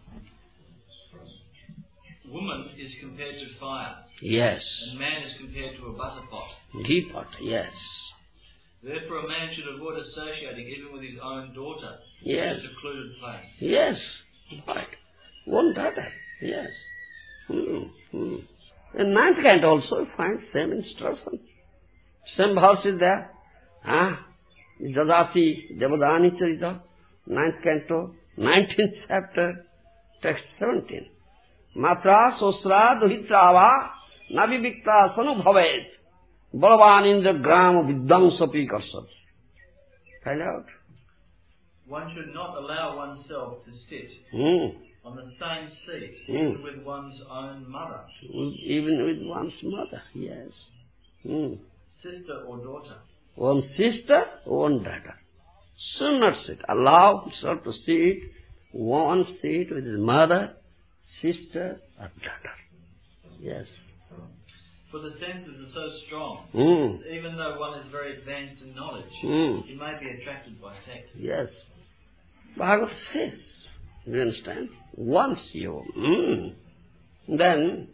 Woman is compared to fire. Yes. And man is compared to a butter pot. Teapot, yes. Therefore a man should avoid associating even with his own daughter Yes. in a secluded place. Yes. Right. One daughter, yes. Hmm. Hmm. In ninth canto also you find same instruction. Same verse is there. Ah, Jadati Devadani Charita, ninth canto, nineteenth chapter, text seventeen. Matra sosra duhitrava navivikta sanubhavet balavan indra grama viddhamsapi karsat. Find out. One should not allow oneself to sit Hmm. on the same seat, Hmm. even with one's own mother, Even with one's mother, yes. Hmm. sister or daughter. One sister, one daughter. Should not sit. Allow himself to sit one seat with his mother, sister, or daughter. Yes. For the senses are so strong, Hmm. that even though one is very advanced in knowledge, Hmm. he may be attracted by sex. Yes. Bhagavad says, you understand? Once you, hmm. Then,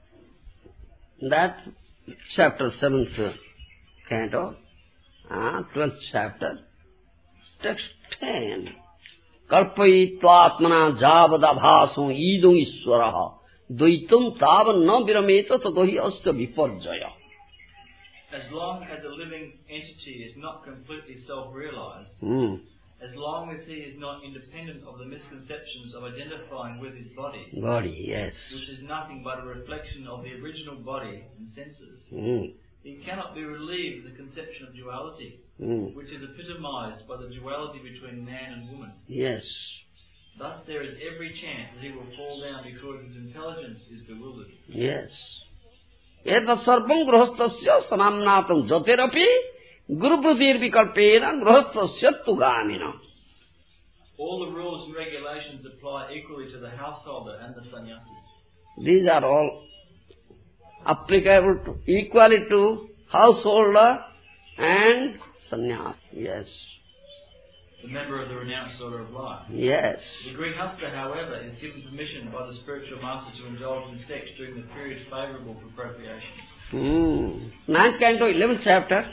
that chapter seventh canto, uh, twelfth chapter, text ten. Kalpayitvatmana javadabhasu idum iswaraha dvaitam tavan na virameta tatohi asta viparjaya. As long as a living entity is not completely self-realized, Hmm. as long as he is not independent of the misconceptions of identifying with his body, Body, yes. which is nothing but a reflection of the original body and senses, Hmm. he cannot be relieved of the conception of duality, Hmm. which is epitomized by the duality between man and woman. Yes. Thus there is every chance that he will fall down because his intelligence is bewildered. Yes. Etat sarvam grahastasya samamnatam jatirapi gurubudir vikalpena grahastasya tugamina. All the rules and regulations apply equally to the householder and the sannyasi. These are all applicable to, equally to householder and sannyas. Yes. The member of the renounced order of life. Yes. The Grihastha, however, is given permission by the spiritual master to indulge in sex during the period favourable for procreation. Hmm. Ninth canto, eleventh chapter,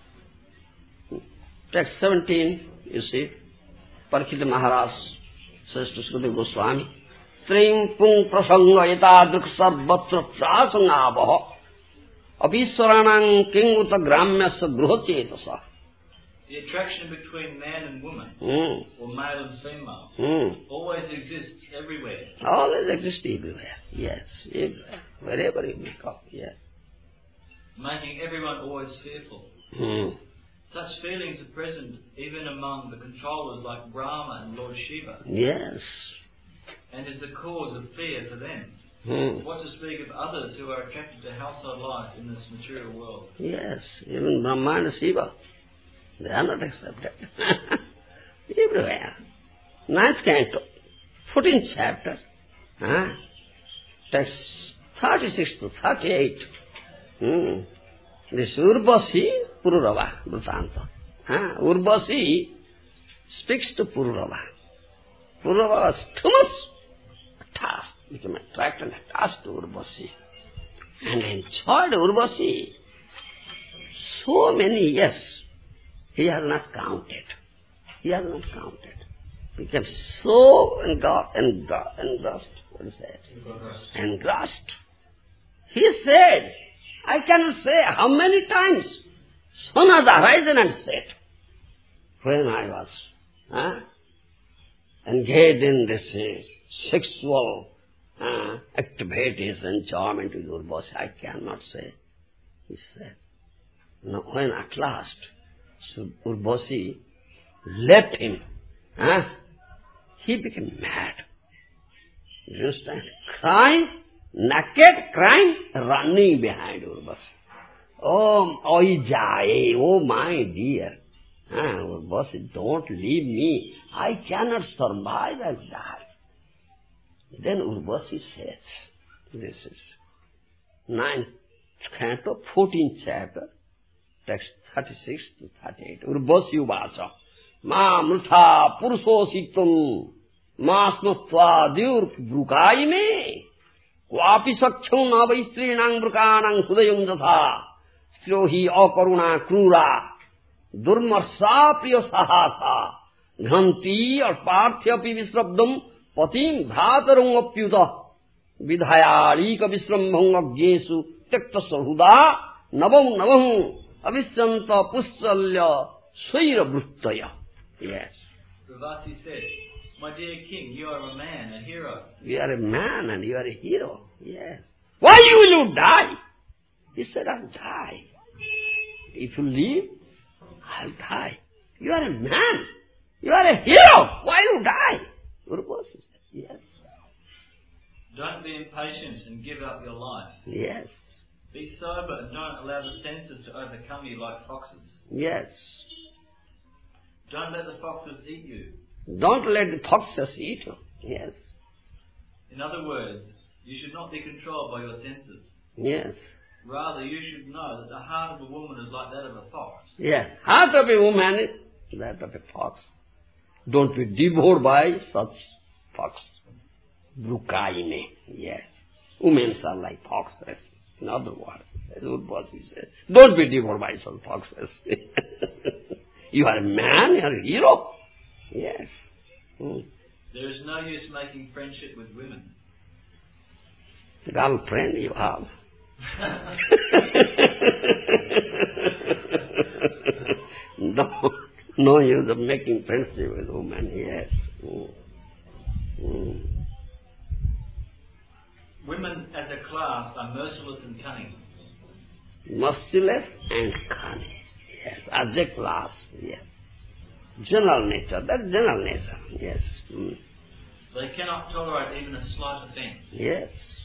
text seventeen, you see, Parikshita Maharaj says to Sukadeva Goswami, Trim pung prasanga yatadrik sarvatra prasangavaha abhiswaranang kinguta gramyasya gruhacetasa. The attraction between man and woman, Hmm. or male and female, Hmm. always exists everywhere. Always exist everywhere. Yes, everywhere. Wherever you may come, yes. Making everyone always fearful. Hmm. Such feelings are present even among the controllers like Brahma and Lord Shiva, Yes. and is the cause of fear for them. Hmm. What to speak of others who are attracted to household life in this material world? Yes, even Brahma and Shiva, they are not accepted. Everywhere. Ninth canto, fourteenth chapter, huh? Text thirty-six to thirty-eight. Hmm. This Urvasi Pururava Vrutanta. Huh? Urvasi speaks to Pururava. Pururava was too much attached, became attracted and attached to Urvasi. And enjoyed Urvasi so many years. He has not counted. He has not counted. Became so engrossed, engrossed, engrossed, what is that? Engrossed. He said, I cannot say how many times sun has arisen and set when I was huh, engaged in this uh, sexual uh, activities and enjoyment with Urvasi. I cannot say. He said, no, when at last so Urvasi left him, huh, he became mad. You understand? Crying, naked, crying, running behind Urvasi. Oh, oh, Jai, oh my dear. Ah, Urvasi, don't leave me. I cannot survive and die. Then Urvasi says, this is ninth canto, fourteenth chapter, text thirty-six to thirty-eight. Urvasi Uvasa. Ma mrtha purusositum ma smutva diur brukai me. Kvapi sakhyam navai strinang brukanang hudayam jatha. Strohi akaruna krura. Durmarsa priya sahasa. Ghanti arpathyapi visrabdam patim bhatarung apyuta. vidhayalika visrambhanga gyesu tekta sahuda navam navam avisyanta pusalya swaira bruttaya. Yes. Ravasi said, my dear king, you are a man, a hero. You are a man and you are a hero. Yes. Why will you die? He said, I'll die. If you live, I'll die. You are a man. You are a hero. Why you die? Urvashi said, yes. Don't be impatient and give up your life. Yes. Be sober and don't allow the senses to overcome you like foxes. Yes. Don't let the foxes eat you. Don't let the foxes eat you. Yes. In other words, you should not be controlled by your senses. Yes. Rather, you should know that the heart of a woman is like that of a fox. Yes. Heart of a woman is that of a fox. Don't be devoured by such fox. Brukaine. Yes. Women are like foxes. In other words, as Urvashi says, don't be devoured by such foxes. You are a man, you are a hero. Yes. Mm. There is no use making friendship with women. Girlfriend you have. no, no use of making friendship with women, yes. Mm. Mm. Women as a class are merciless and cunning. Merciless and cunning, yes. As a class, yes. General nature, that's general nature, yes. Mm. They cannot tolerate even a slight offence. Yes.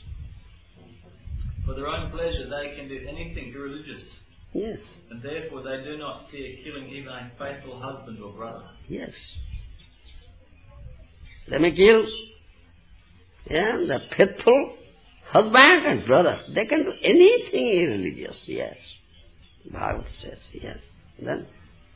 For their own pleasure, they can do anything irreligious. Yes. And therefore they do not fear killing even a faithful husband or brother. Yes. They may kill, yeah, the faithful husband and brother. They can do anything irreligious, yes. Bhagavad says, yes. Then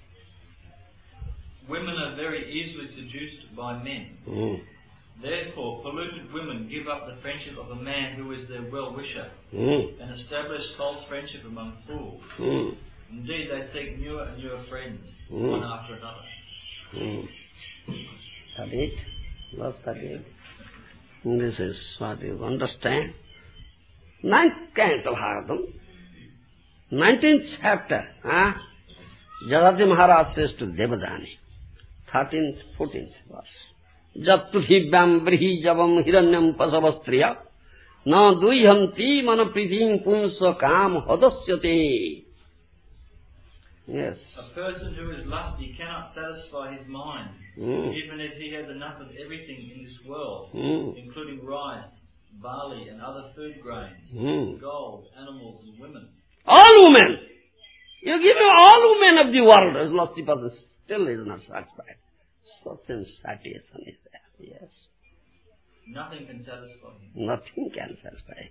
women are very easily seduced by men. mm. Therefore, polluted women give up the friendship of a man who is their well-wisher mm. and establish false friendship among fools. Mm. Indeed, they seek newer and newer friends, mm. one after another. Mm. Studied, well studied. This is what you understand. Ninth canto Bhagavatam, nineteenth chapter, huh? Jagadri Maharaj says to Devadani, thirteenth, fourteenth verse. Jat prithibhyam vrihi javam hiranyam pasavastriya na duihanti manapritim punsa kam hadasyate. Yes. A person who is lusty cannot satisfy his mind, mm. even if he has enough of everything in this world, mm. including rice, barley and other food grains, mm. gold, animals and women. All women! You give me all women of the world as lusty person, still is not satisfied. Certain satisfaction is there, yes. Nothing can satisfy him. Nothing can satisfy.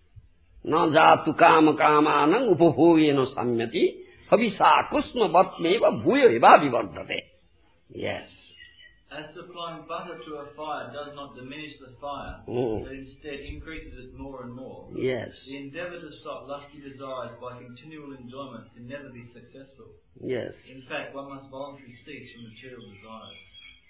Na jatu kama kamanam upabhogena samyati habisa kusma vatmeva bhuya eva vivardhate. Yes. As supplying butter to a fire does not diminish the fire, mm. but instead increases it more and more. Yes. The endeavour to stop lusty desires by continual enjoyment can never be successful. Yes. In fact, one must voluntarily cease from material desires.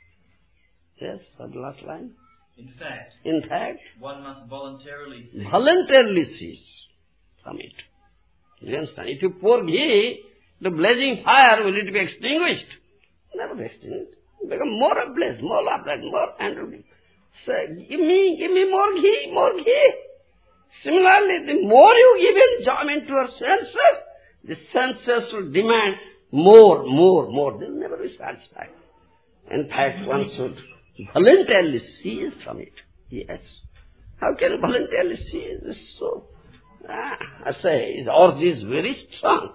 Yes, what the last line? In fact, In fact, one must voluntarily cease. voluntarily cease from it. You understand? If you pour ghee, the blazing fire, will it be extinguished? Never be extinguished. Become more ablaze, more ablaze, more, and say, give me, give me more ghee, more ghee. Similarly, the more you give enjoyment to your senses, the senses will demand more, more, more. They will never be satisfied. In fact, one should voluntarily cease from it. Yes. How can you voluntarily cease? This is so, ah, I say, his urge is very strong.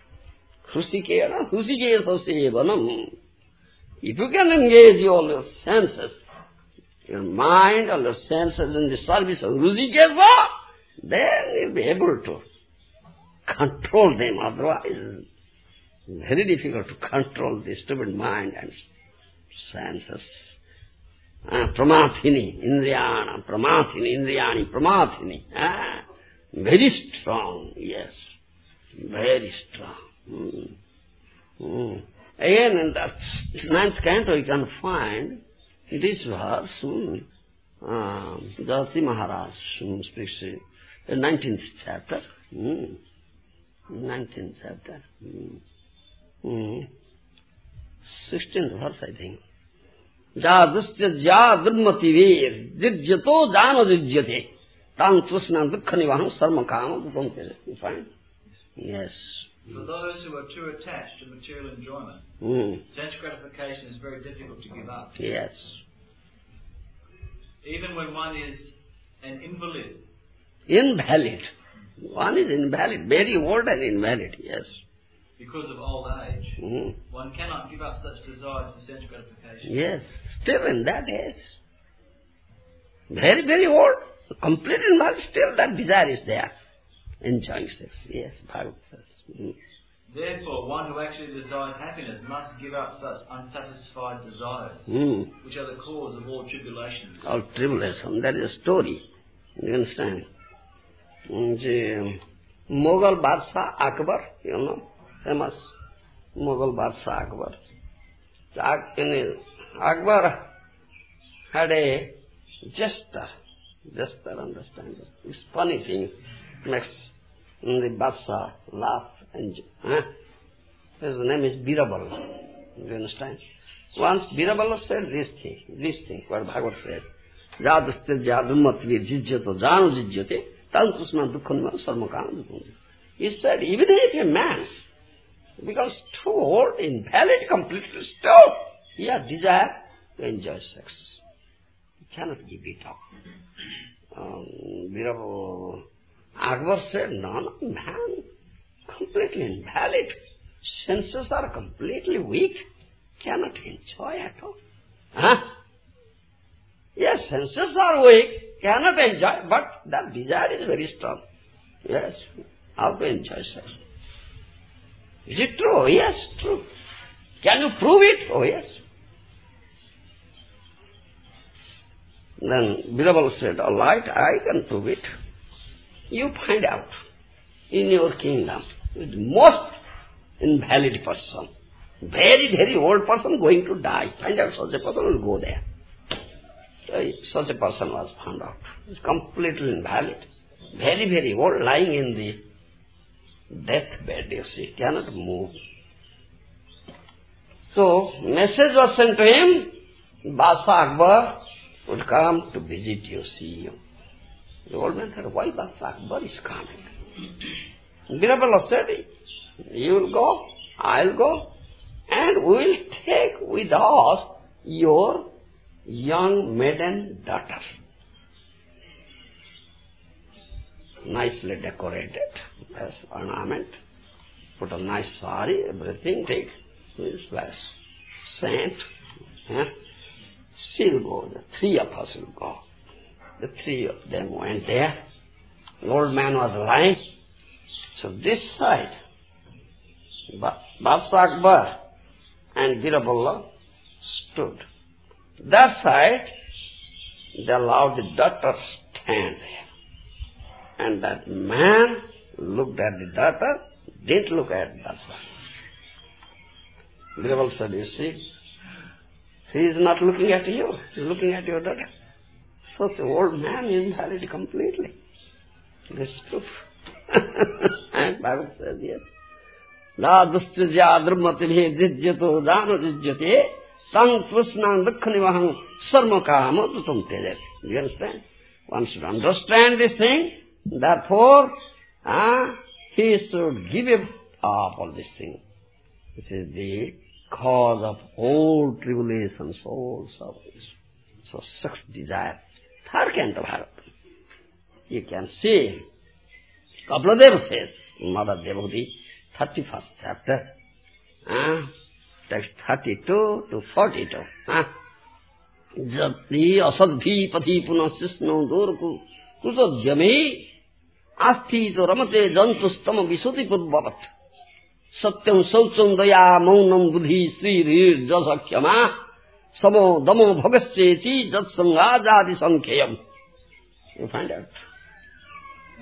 Husikeya, husikeya sasevanam. If you can engage all your senses, your mind, all your senses in the service of Rusikesa, then you'll be able to control them. Otherwise, it's very difficult to control the stupid mind and senses. Ah, pramathini, indriyana, pramathini, indriyani, pramathini. Ah, very strong, yes. Very strong. Mm. Mm. Again, in that ninth canto you can find this verse, hmm, uh, Jati Maharaj speaks in nineteenth chapter. Mm. nineteenth chapter. Mm. Mm. sixteenth verse, I think. Jadusya jadurmati vir dijyato jano dijyate tang tvasna dukkha nivaham sarma kama dupamte. You find? Yes. For those who are too attached to material enjoyment, mm. sense gratification is very difficult to give up. Yes. Even when one is an invalid. Invalid. One is invalid, very old and invalid, yes. Because of old age, mm. one cannot give up such desires for sense gratification. Yes, still in that age. Very, very old, complete invalid, still that desire is there. Enjoying sex, yes, Bhagavad says. Mm. Therefore, one who actually desires happiness must give up such unsatisfied desires, mm. which are the cause of all tribulations. All tribulation, that is a story. You understand? The Mughal Badshah Akbar, you know, famous Mughal Badshah Akbar. Akbar had a jester, jester, understand? This funny thing makes the Badshah laugh and huh? His name is Birabal. You understand? Once Birabal said this thing, this thing, what Bhagavad said. Jadustil jadumatvi jijyato janu jijyate tan tusna dukkhanma sarmakam dukkhanma. He said, even if a man becomes too old, invalid, completely still, he has desire to enjoy sex. He cannot give it up. Um, Birabal Akbar said, no, no, man, completely invalid. Senses are completely weak. Cannot enjoy at all. Huh? Yes, senses are weak. Cannot enjoy, but that desire is very strong. Yes, how to enjoy sex? Is it true? Yes, true. Can you prove it? Oh, yes. Then Birabal said, all right, I can prove it. You find out in your kingdom, the most invalid person, very, very old person going to die. Find out such a person will go there. So such a person was found out. He's completely invalid, very, very old, lying in the deathbed, you see, cannot move. So, message was sent to him, Badshah Akbar would come to visit you, see you. The old man said, why Badshah Akbar is coming? Birabal said, you will go, I will go, and we will take with us your young maiden daughter. Nicely decorated as ornament, put a nice sari, everything, take this last saint. Huh? She will go, the three of us will go. The three of them went there. The old man was lying. So this side, Badshah Akbar and Birabal stood. That side, they allowed the daughter stand there. And that man looked at the daughter, didn't look at Badshah. Birabal said, you see, he is not looking at you, he is looking at your daughter. So the old man is invalid completely. This is proof. And Bible says, yes. La dustya drumati dijyato dano dijyate tang tvasna dukkha nivaham sarma kama tutam tede. Do you understand? One should understand this thing. Therefore, ah, he should give up all this thing. This is the cause of all tribulations, all sufferings. So sex desire. Third canto Bharata. You can see, Kapladeva says, Mother Devaki, thirty-first chapter, uh, text thirty-two to forty-two. Uh, Jati asadbhi pati punasisno dorku kusadyame asti to ramate jantustam visuti purvavat satyam saucham daya maunam buddhi sri rir jasakhyama samo damo bhagasyeti jat sangajadi sankhayam. You find out.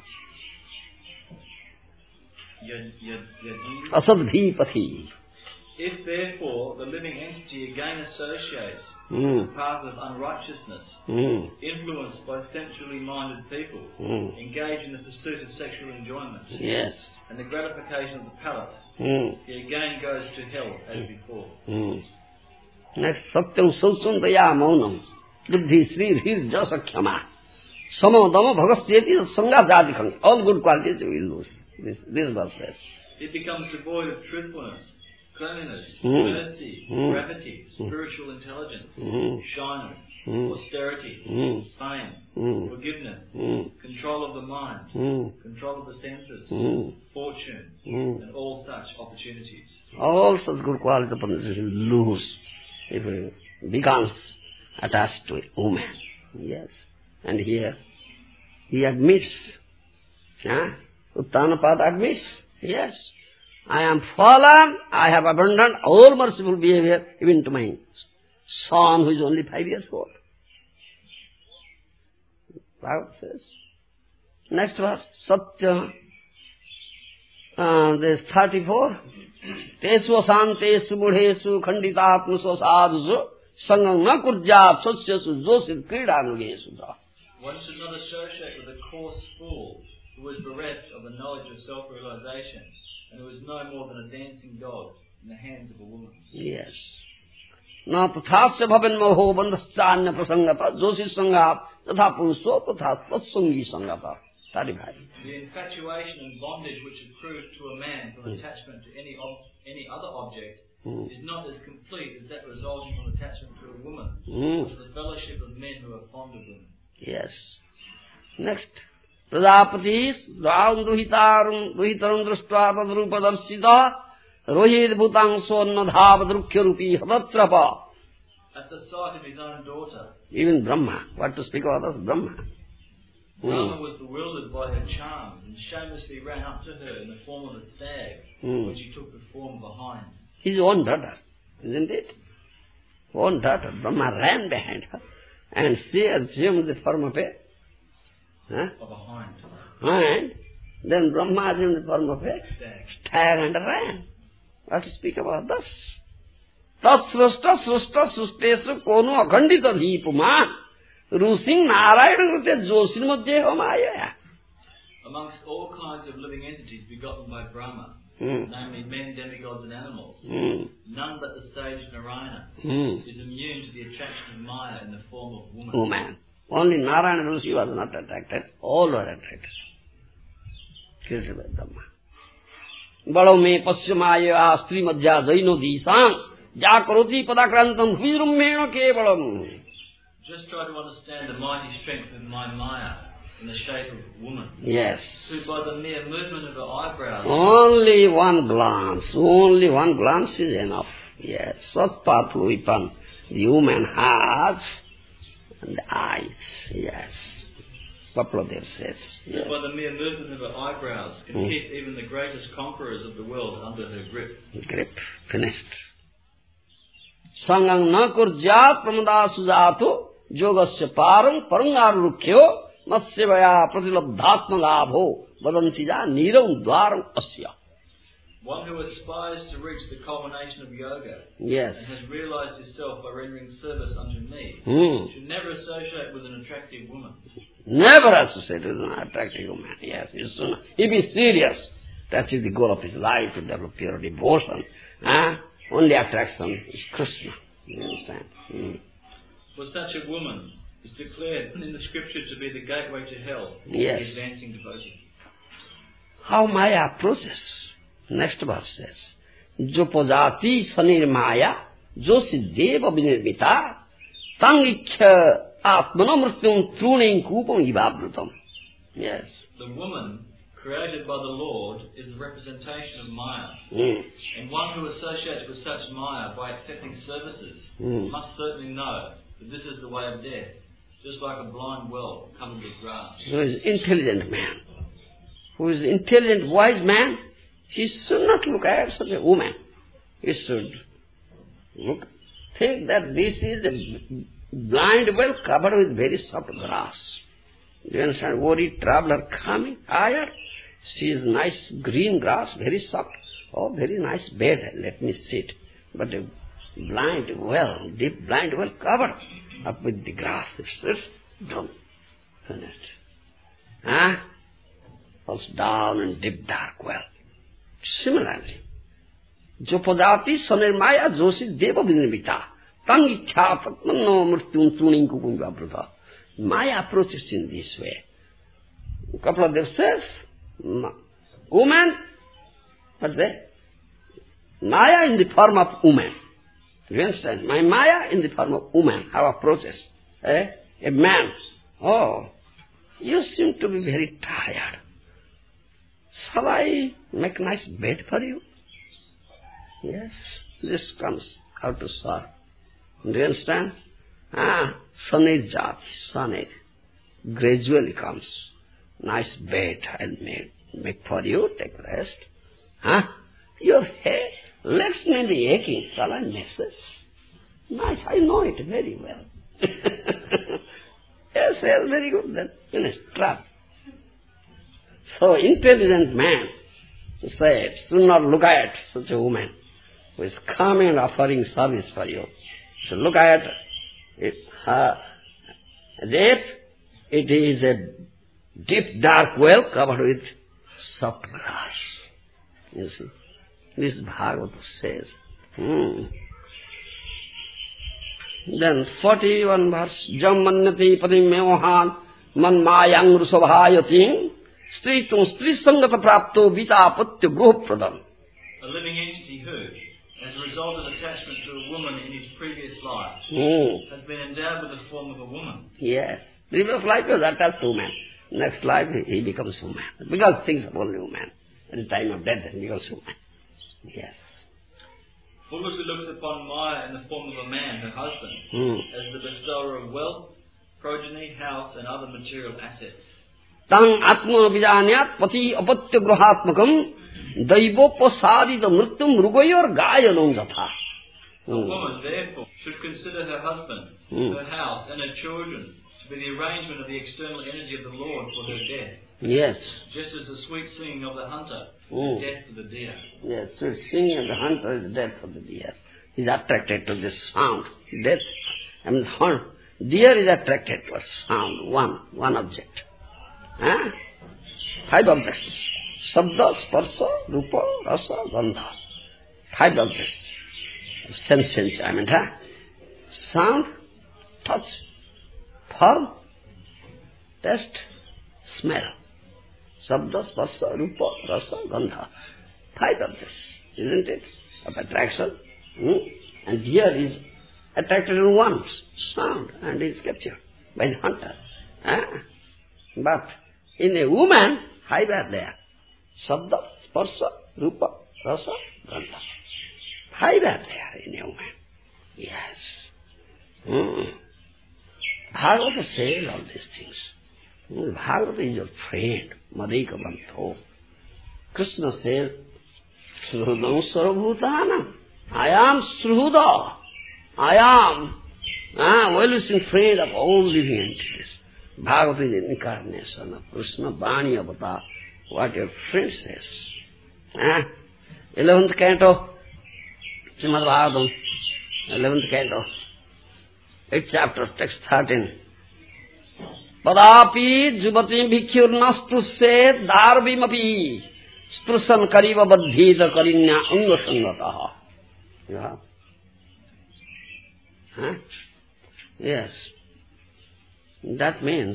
Asadbhi pati. If therefore the living entity again associates mm. with the path of unrighteousness, Mm. influenced by sensually minded people, Mm. engaged in the pursuit of sexual enjoyment Yes. and the gratification of the palate, Mm. he again goes to hell as before. Mm. Next, satyam sauchantaya maunam buddhi sri hirja sakhyama samo dama bhagastyeti sangha jadikam. All good qualities you will lose. This, this verse says. It becomes devoid of truthfulness, cleanliness, Mm. mercy, Mm. gravity, spiritual intelligence, Mm. shyness, Mm. austerity, Mm. fame, Mm. forgiveness, Mm. control of the mind, Mm. control of the senses, Mm. fortune, Mm. and all such opportunities. All such good qualities upon this will lose if it becomes attached to a woman. Yes. And here he admits, huh? Uttanapada admits, yes, I am fallen, I have abandoned all merciful behavior even to my son who is only five years old. Bhagavad says. Next verse, Satya, uh, this thirty-four. Tesu asantesu mudhesu khanditatmasu sadhusu sangam na kurjat sasyasu josit kridanugesu. One should not associate with a coarse fool who is bereft of the knowledge of self-realization and who is no more than a dancing dog in the hands of a woman. Yes. Na tathasya bhavan moho bandhaschanya prasangata josit sangat tatha puruso tatha tatsungi sangata. thirty-five. The infatuation and bondage which accrues to a man from attachment to any ob- any other object Mm. is not as complete as that resulting from attachment to a woman, Mm. or to the fellowship of men who are fond of women. Yes. Next. Prajapati svaam duhitarum duhitarum društva tadrupadarshita rohid bhutang sonnadhava drukya rupi hatatrapa. At the sight of his own daughter, Even Brahma. What to speak of others? Brahma. Brahma Mm. was bewildered by her charms and shamelessly ran up to her in the form of a stag, Mm. when she took the form of a hind. His own daughter, isn't it? Own daughter. Brahma ran behind her and she assumed the form of a huh? Of a hind. hind. Then Brahma assumed the form of a Stag. stag and ran. What to speak about this? Tat srasta srasta sustesu kono akhandita dhipuma rusing narayana krute josin madhye homaya. Amongst all kinds of living entities begotten by Brahma, Hmm. namely men, demigods and animals, Hmm. none but the sage Narayana Hmm. is immune to the attraction of Maya in the form of woman. Woman. Only Narayana Rishi was not attracted. All were attracted. Created by Brahma. Balo me pasyamaya stri madhya jaino disam jakaroti padakrantam hvidrummena kevalam. Just try to understand the mighty strength of my Maya in the shape of woman, Yes. who by the mere movement of her eyebrows Only one glance, only one glance is enough. Yes. Satpatluipan, the human heart and the eyes. Yes. Paplodev says. Yes. by the mere movement of her eyebrows can Mm. keep even the greatest conquerors of the world under her grip. Grip. Finished. Sangang na kurjat pramada sujatu yogasya param parangarukyo matsevaya pratilabdhatma labho vadantija niram dwaram asya. One who aspires to reach the culmination of yoga Yes. and has realized himself by rendering service unto me Hmm. should never associate with an attractive woman. Never associate with an attractive woman. Yes. It's soon, he be serious. That is the goal of his life, to develop pure devotion. Huh? Only attraction is Krishna. You understand? Hmm. For such a woman is declared in the scripture to be the gateway to hell, Yes. the advancing devotee. How Maya approaches. Next verse says, Jo pojati sanir Maya, jo siddheva vinirmita, tangikhya atmana mrityum truning kupam ivabrutam. Yes. The woman created by the Lord is the representation of Maya. Mm. And one who associates with such Maya by accepting services Mm. must certainly know that this is the way of death, just like a blind well covered with grass. Who is intelligent man, who is intelligent, wise man, he should not look at such a woman. He should look, think that this is a blind well covered with very soft grass. Do you understand? Worried traveler coming, tired, sees nice green grass, very soft. Oh, very nice bed, let me sit. but a blind well, deep blind well covered up with the grass. It's done. Finished. Huh? Falls down in deep dark well. Similarly, जो पदार्थी सनिर्माया जोशी देव विनिर्मिता तंग इच्छा पत्मनो मृत्यु तुणी कुकुंगा. Maya approaches in this way. A couple of them says, woman, what's that? Maya in the form of woman. You understand? My Maya in the form of woman, how approaches. Eh? A man. Oh, you seem to be very tired. Shall I make a nice bed for you? Yes, this comes how to serve. Do you understand? Ah, Sanid Jati, Sanid. Gradually comes. Nice bed I'll make, make for you, take rest. Huh? Your head, legs may be aching, shall I make this? Nice, I know it very well. Yes, yes, very good then. Finish, trap. So, intelligent man said, do not look at such a woman who is coming and offering service for you. So look at it, her deep, it is a deep dark well covered with soft grass. You see, this Bhagavata says. Hmm. Then forty-one verse, Jam mannati padim meohan man mayang rusabhayatim stritum stri sangata prapto vitapatya bruh pradam. A living entity who, as a result of attachment to a woman in his previous life, mm. has been endowed with the form of a woman. Yes. Previous life was attached to man. Next life he becomes woman. Because things are only woman. At the time of death he becomes woman. Yes. Foolish who looks upon Maya in the form of a man, her husband, mm. as the bestower of wealth, progeny, house and other material assets. Tang atma vijanyat pati apatya gruhatmakam Daivopasadita mritum rugayor gayanam jatha. A woman, therefore, should consider her husband, mm. her house, and her children to be the arrangement of the external energy of the Lord for her death. Yes. Just as the sweet singing of the hunter mm. is death for the deer. Yes, sweet singing of the hunter is death for the deer. He is attracted to this sound. Death, I mean, hunt. Deer is attracted to a sound, one, one object. Huh? Five objects. Sabda, Sparsa, Rupa, Rasa, Gandha. Five objects. Sense, sense, I mean, huh? Sound, touch, form, taste, smell. Sabda, Sparsa, Rupa, Rasa, Gandha. Five objects, isn't it? Of attraction. Hmm? And here is attracted in one sound and is captured by the hunter. Huh? But in a woman, five are there. Sabda, Sparsa, Rupa, Rasa, Gandha. Five are there in a woman. Yes. Mm. Bhagavata says all these things. Mm. Bhagavata is your friend, Madhika Bantho. Krishna says, Sruhudam Sarvabhutanam. I am Sruhuda. I am ah, well-wishing friend of all living entities. Bhagavata is the incarnation of Krishna, Bani Avatar. What your friend says. Ah, eleventh canto, Srimad Bhagavatam, eleventh canto, eighth chapter, text thirteen. Padapi jubati bhikhyurna sprusse darvimapi sprusan kariva baddhita karinya ungasangataha. Yeah. Huh? Yes. That means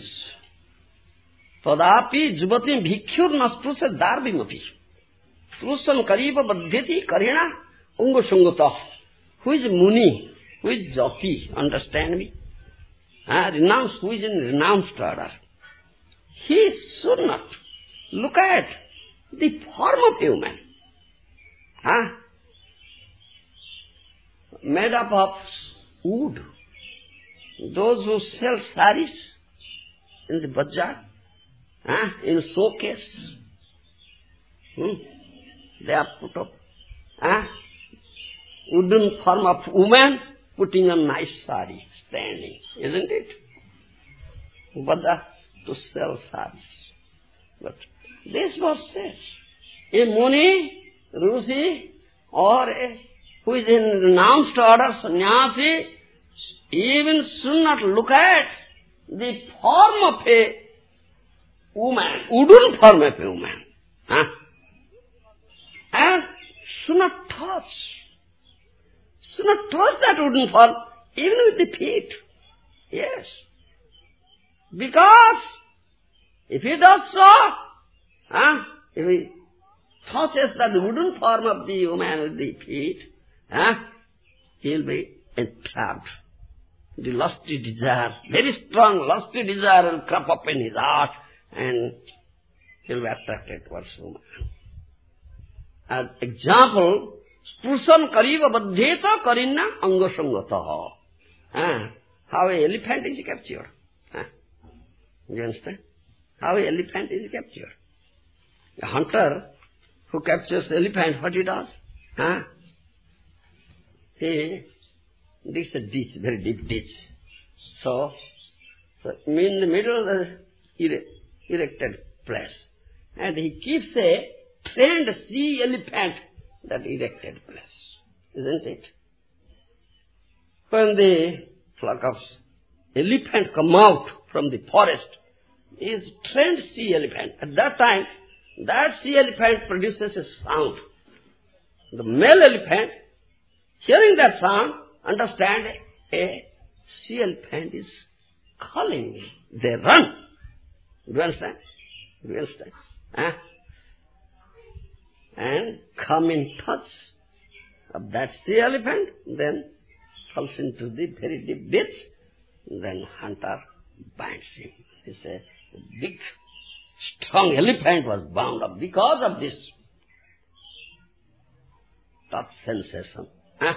Tadapi jubati bhikhyurna sprusa darvimapi sprusan kariva baddhiti karina ungasangataha. Who is Muni? Who is Jati? Understand me? Ah, renounced, who is in renounced order. He should not look at the form of human. Ah, made up of wood. Those who sell saris in the bazaar, ah, in showcase, hmm, they are put up. Ah, wooden form of woman putting a nice sari, standing, isn't it? Bazaar to sell saris. But this verse says, a Muni, Rusi, or a who is in renounced order, sannyasi, even should not look at the form of a woman, wooden form of a woman. Huh? And should not touch, should not touch that wooden form, even with the feet. Yes. Because if he does so, huh, if he touches that wooden form of the woman with the feet, huh, he will be entrapped. The lusty desire, very strong lusty desire will crop up in his heart and he will be attracted towards woman. As example, Spursan kariva baddheta karinna angasangataha. Ah, how an elephant is captured. Ah, you understand? How an elephant is captured. A hunter who captures elephant, what he does? Ah, he digs a ditch, very deep ditch. So, so in the middle of the ere- erected place. And he keeps a trained sea elephant that erected place. Isn't it? When the flock of elephant come out from the forest, is trained sea elephant. At that time, that sea elephant produces a sound. The male elephant, hearing that sound, understand a sea elephant is calling. They run. Do you understand? Do you understand? Huh? And come in touch of that sea elephant, then falls into the very deep ditch, then hunter binds him. It's a big, strong elephant was bound up because of this touch sensation. Huh?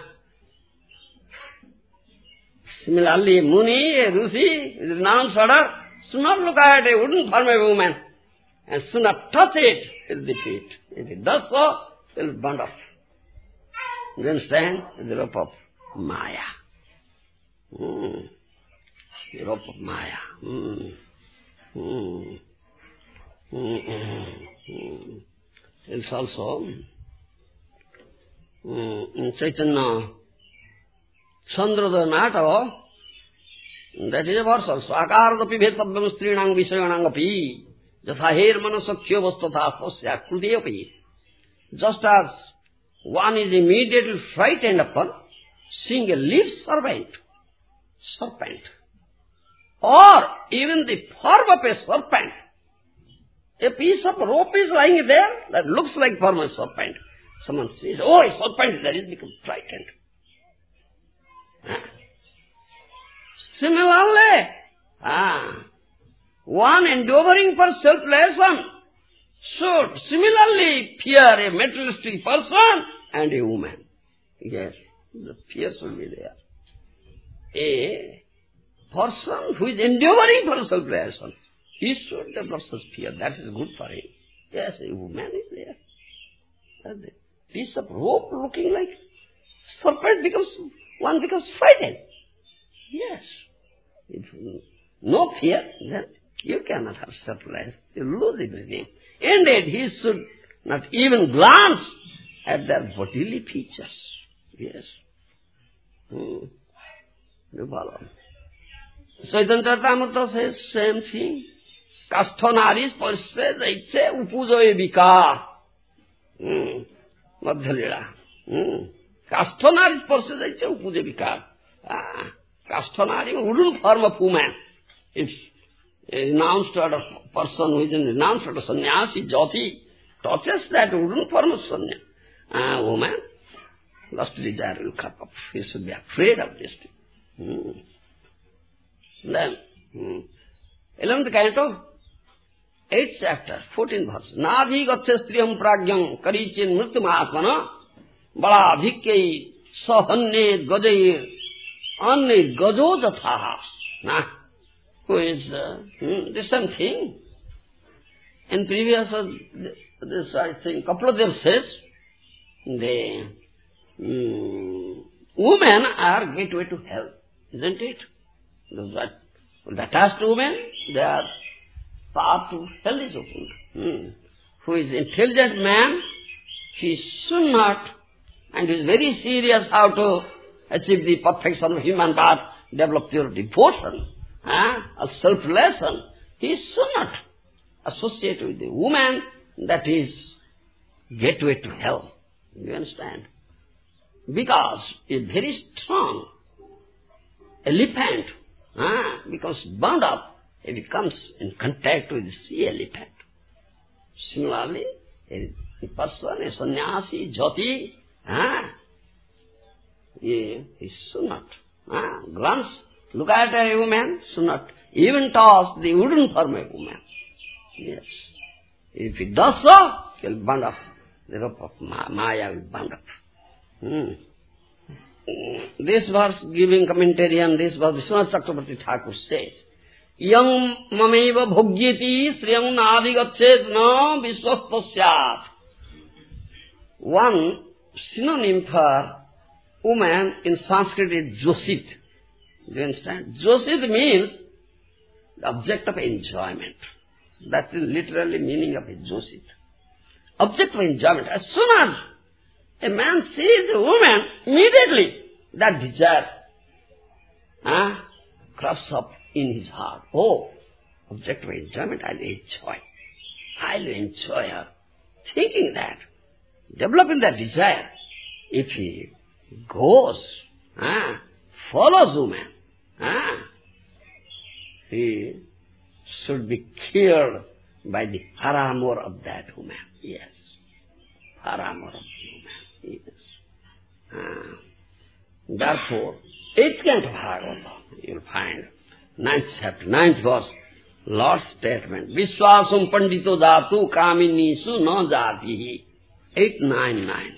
Similarly, Muni, a Rishi, is renounced order, should not look at a wooden form of a woman and should not touch it with the feet. If he does so, he will be bound up. Then stand the rope of Maya. Mm. The rope of Maya. Mm. Mm. Mm. Mm. It's also mm, in Chaitanya Chandroda Nata, that is a verse also. Akaradapi bhettabhyam strinang visayanangapi jathahir manasakya vastatha tasya kruteyapi. Just as one is immediately frightened upon seeing a live serpent, serpent, or even the form of a serpent. A piece of rope is lying there that looks like form of a serpent. Someone says, oh, a serpent, that is become frightened. Huh? Similarly, ah, one endeavoring for self-realization should similarly fear a materialistic person and a woman. Yes, the fear should be there. A person who is endeavoring for self-realization, he should develop such fear. That is good for him. Yes, a woman is there. And a piece of rope looking like serpent becomes, one becomes frightened. Yes. If no fear, then you cannot have self-realization. You lose everything. Indeed, he should not even glance at their bodily features. Yes. Hmm. You follow. Chaitanya Charitamrita says same thing. Kasthanaris parse jaiche upujoye vika. Hmm. Madhyalila. Hmm. Kasthanaris parse jaiche upujoye vika. Ah. Kasthanari, wooden form of woman. If a renounced order person who is in renounced order sannyasi, jati, touches that wooden form of sannyasi, uh, woman, lust desire will come up. He should be afraid of this thing. Hmm. Then, hmm. eleventh canto, eighth chapter, fourteenth verse. Nadhi gatsya striyam pragyam karichin mrityum atmana bala adhikyai sahanne gajayir Anni gajo jatha, nah, who is uh, hmm, the same thing. In previous, uh, this I think, couple of them says, the mm, women are gateway to hell, isn't it? That, attached to women, their path to hell is opened. Hmm. Who is intelligent man, he should not and is very serious how to achieve the perfection of human birth, develop pure devotion, eh, or self-relation, he should not associate with the woman that is gateway to hell. You understand? Because a very strong elephant eh, becomes bound up if it comes in contact with the sea elephant. Similarly, a person, a sannyasi, jati, eh, he, he should not eh, glance, look at a woman, should not even toss the wooden form of a woman. Yes. If he does so, he will bound up. The rope of Maya will bound up. Hmm. This verse, giving commentary on this verse, Vishwanath Chakravarti Thakur says, Yang mameva bhogyeti sriyam nadigachet na vishwastasyat. One synonym for woman in Sanskrit is Josit. Do you understand? Josit means the object of enjoyment. That is literally meaning of a Josit. Object of enjoyment. As soon as a man sees a woman, immediately that desire uh, crops up in his heart. Oh, object of enjoyment, I'll enjoy. I'll enjoy her. Thinking that, developing that desire, if he goes, uh, follows woman, uh, he should be killed by the paramour of that woman. Yes, paramour of the woman. Yes. Uh, therefore, eighth canto of Bhagavata, you will find, ninth chapter, ninth verse, Lord's statement, Vishwasam pandito dhatu kaminisu na jatihi. eight nine nine.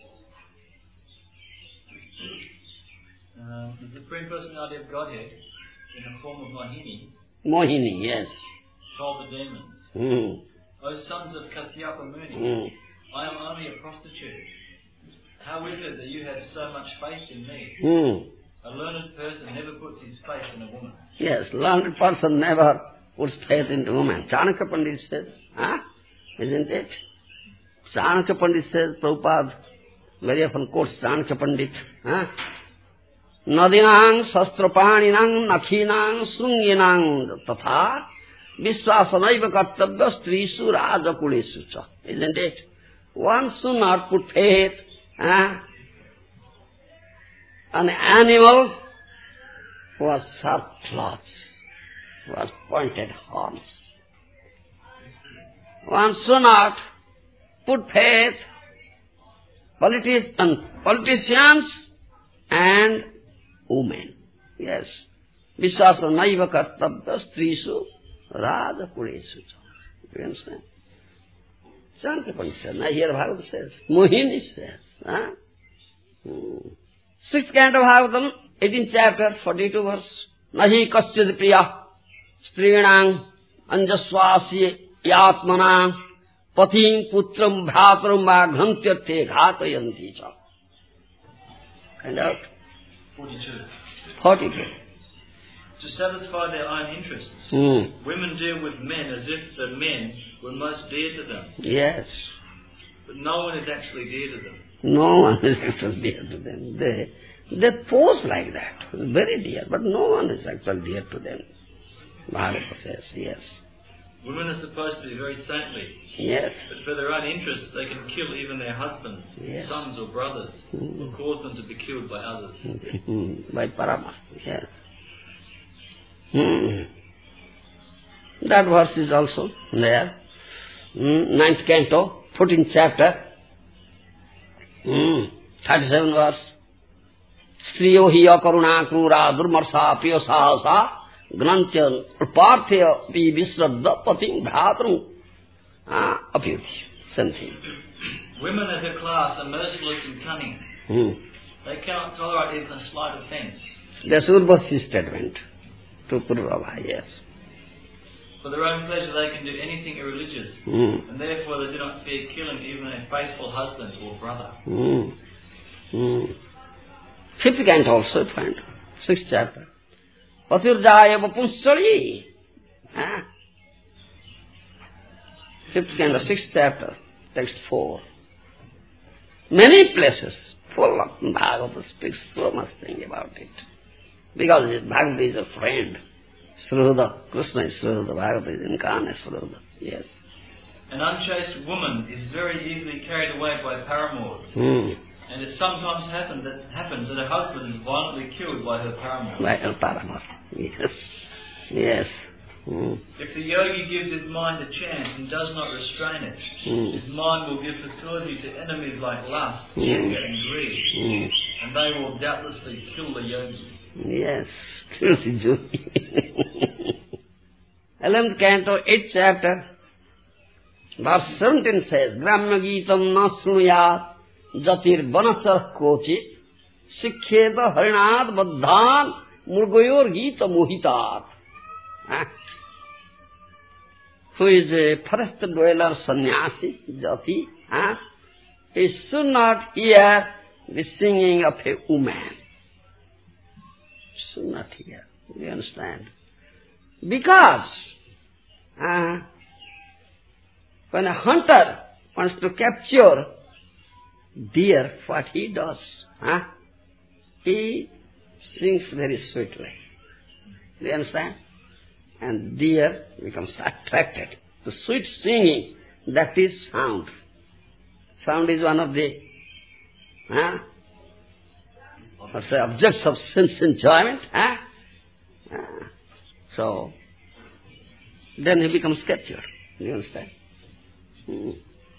Uh, the Supreme Personality of Godhead, in the form of Mohini, Mohini, yes. told the demons, Mm. O sons of Kasyapa Muni, Mm. I am only a prostitute. How is it that you have so much faith in me? Mm. A learned person never puts his faith in a woman. Yes, learned person never puts faith into woman. Chanakya Pandit says, huh? Isn't it? Chanakya Pandit says, Prabhupada very often quotes Chanakya Pandit, huh? Nadinang sastrapaninang nakhinang srunginang tatha vishwasanaiva kartabya strisu rajakulesu cha. Isn't it? One should not put faith huh? an animal who has sharp claws, who has pointed horns. One should not put faith politi- politicians and women. Yes. Vishwasa naiva kartabya strisu raja kulesu. Do you understand? Chanakya Pandit says, now here Bhagavad says, Mohini says, huh? Hmm. Sixth canto of Bhagavatam, eighteenth chapter, forty-two verse, Nahi kasyad priya strinang anjaswasi yatmanang patim putram bhratram bhaghantyatte ghatayanti cha. Find out. forty-two. forty-two. To satisfy their own interests, Hmm. women deal with men as if the men were most dear to them. Yes. But no one is actually dear to them. No one is actually dear to them. They, they pose like that, very dear, but no one is actually dear to them. Bhagavad says, yes. Women are supposed to be very saintly, Yes. but for their own interests they can kill even their husbands, Yes. sons or brothers, Mm. or cause them to be killed by others. By Parama, yes. Hmm. That verse is also there. Hmm. Ninth canto, fourteenth chapter. Hmm. Thirty-seven verse. Striyo hi akaruna krura durmarsa priya sahasa gnantya parthya pi visradda patim bhatram apyuti. Same thing. Women of her class are merciless and cunning. Hmm. They cannot tolerate even a slight offence. That's Urvashi statement to Purvava, yes. For their own pleasure they can do anything irreligious, Hmm. and therefore they do not fear killing even a faithful husband or brother. Hmm. Hmm. Fifth canto also find, sixth chapter. Patirjaya vapunchali. Ah. Fifth canto, sixth chapter, text four. Many places, full of Bhagavata speaks so much thing about it. Because Bhagavata is a friend. Sruhuda, Krishna is Sruhuda, Bhagavata is incarnate Sruhuda. Yes. An unchaste woman is very easily carried away by paramour. Hmm. And it sometimes happens that happens that her husband is violently killed by her paramour. By her paramour. Yes. Yes. Hmm. If the yogi gives his mind a chance and does not restrain it, Hmm. his mind will give facility to enemies like lust, Hmm. anger and greed, Hmm. and they will doubtlessly kill the yogi. Yes. Kirti Yogi. eleventh canto, eighth chapter, verse seventeen says, Gramya Geetam na snuyat jatir vanasar kochi sikhyeta harinat baddhan murgayor geeta mohitat. Huh? Who is a forest dweller sannyasi, jati, huh? he should not hear the singing of a woman. Should not hear. You understand? Because uh, when a hunter wants to capture deer, what he does? Huh? He sings very sweetly. Do you understand? And deer becomes attracted to sweet singing. That is sound. Sound is one of the huh? what's the objects of sense enjoyment. Huh? Uh, so, then he becomes captured. Do you understand? Hmm.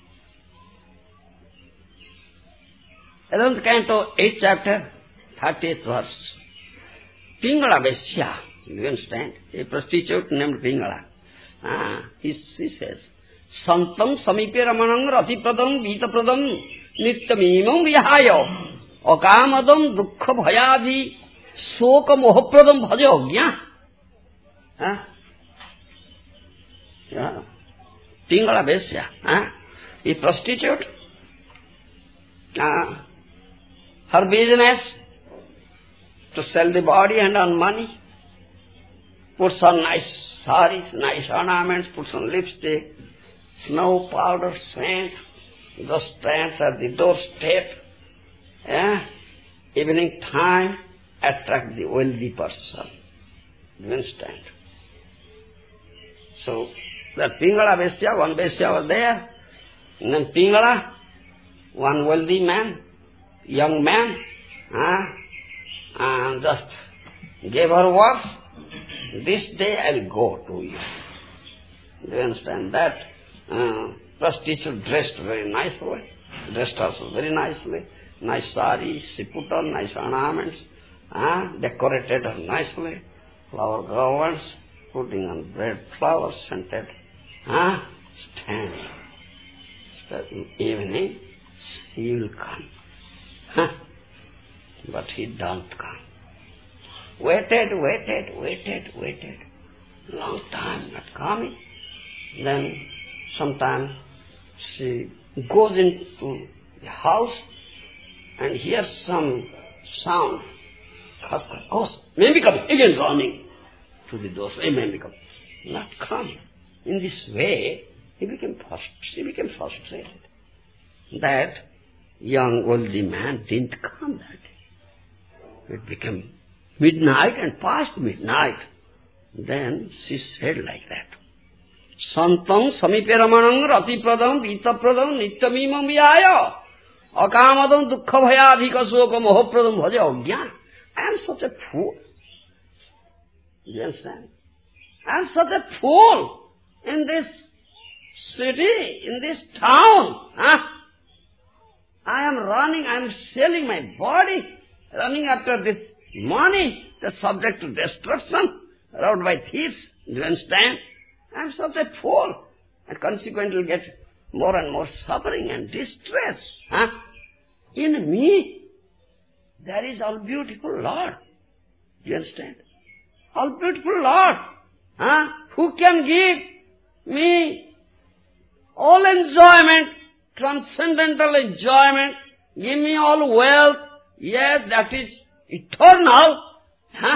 eleventh canto, eighth chapter, thirtieth verse. Pingala Vesya. Do you understand? A prostitute named Pingala. Ah, he, he says, Santam samipe ramanang ratipradam vitapradam nittamimam vihayo akamadam dukkha bhayadi soka mohapradam bhajogya. Ah? Yeah. Pingala Vesya. Ah? A prostitute. Ah. Her business to sell the body and earn money. Puts on nice saris, nice ornaments, puts on lipstick, snow powder, scent, just stands at the doorstep. Yeah? Evening time, attract the wealthy person. You understand? So, that Pingala Vesya, one Vesya was there, and then Pingala, one wealthy man, young man, huh? and just gave her words. This day I'll go to you. Do you understand that? Uh, prostitute dressed very nicely, dressed also very nicely, nice sari, she put on nice ornaments, uh, decorated her nicely, flower garlands, putting on red flowers, scented, uh, standing. Starting evening, he will come. Huh? But he don't come. Waited, waited, waited, waited. Long time not coming. Then sometime she goes into the house and hears some sound. Oh, maybe come. Again running to the door. Hey, maybe come. Not come. In this way, he became frust- she became frustrated. That young wealthy man didn't come that day. It became midnight and past midnight. Then she said like that. Santam samiperamanang ratipradam vitapradam nittamimam vyaya akamadam dukkha bhayadhika soka mohapradam bhaja agya. I am such a fool. You understand? I am such a fool in this city, in this town. Huh? I am running, I am selling my body, running after this money, the subject to destruction, robbed by thieves. Do you understand? I am such a fool, and consequently get more and more suffering and distress. Huh? In me, there is all beautiful Lord. Do you understand? All beautiful Lord. Huh? Who can give me all enjoyment, transcendental enjoyment, give me all wealth. Yes, that is eternal. Huh?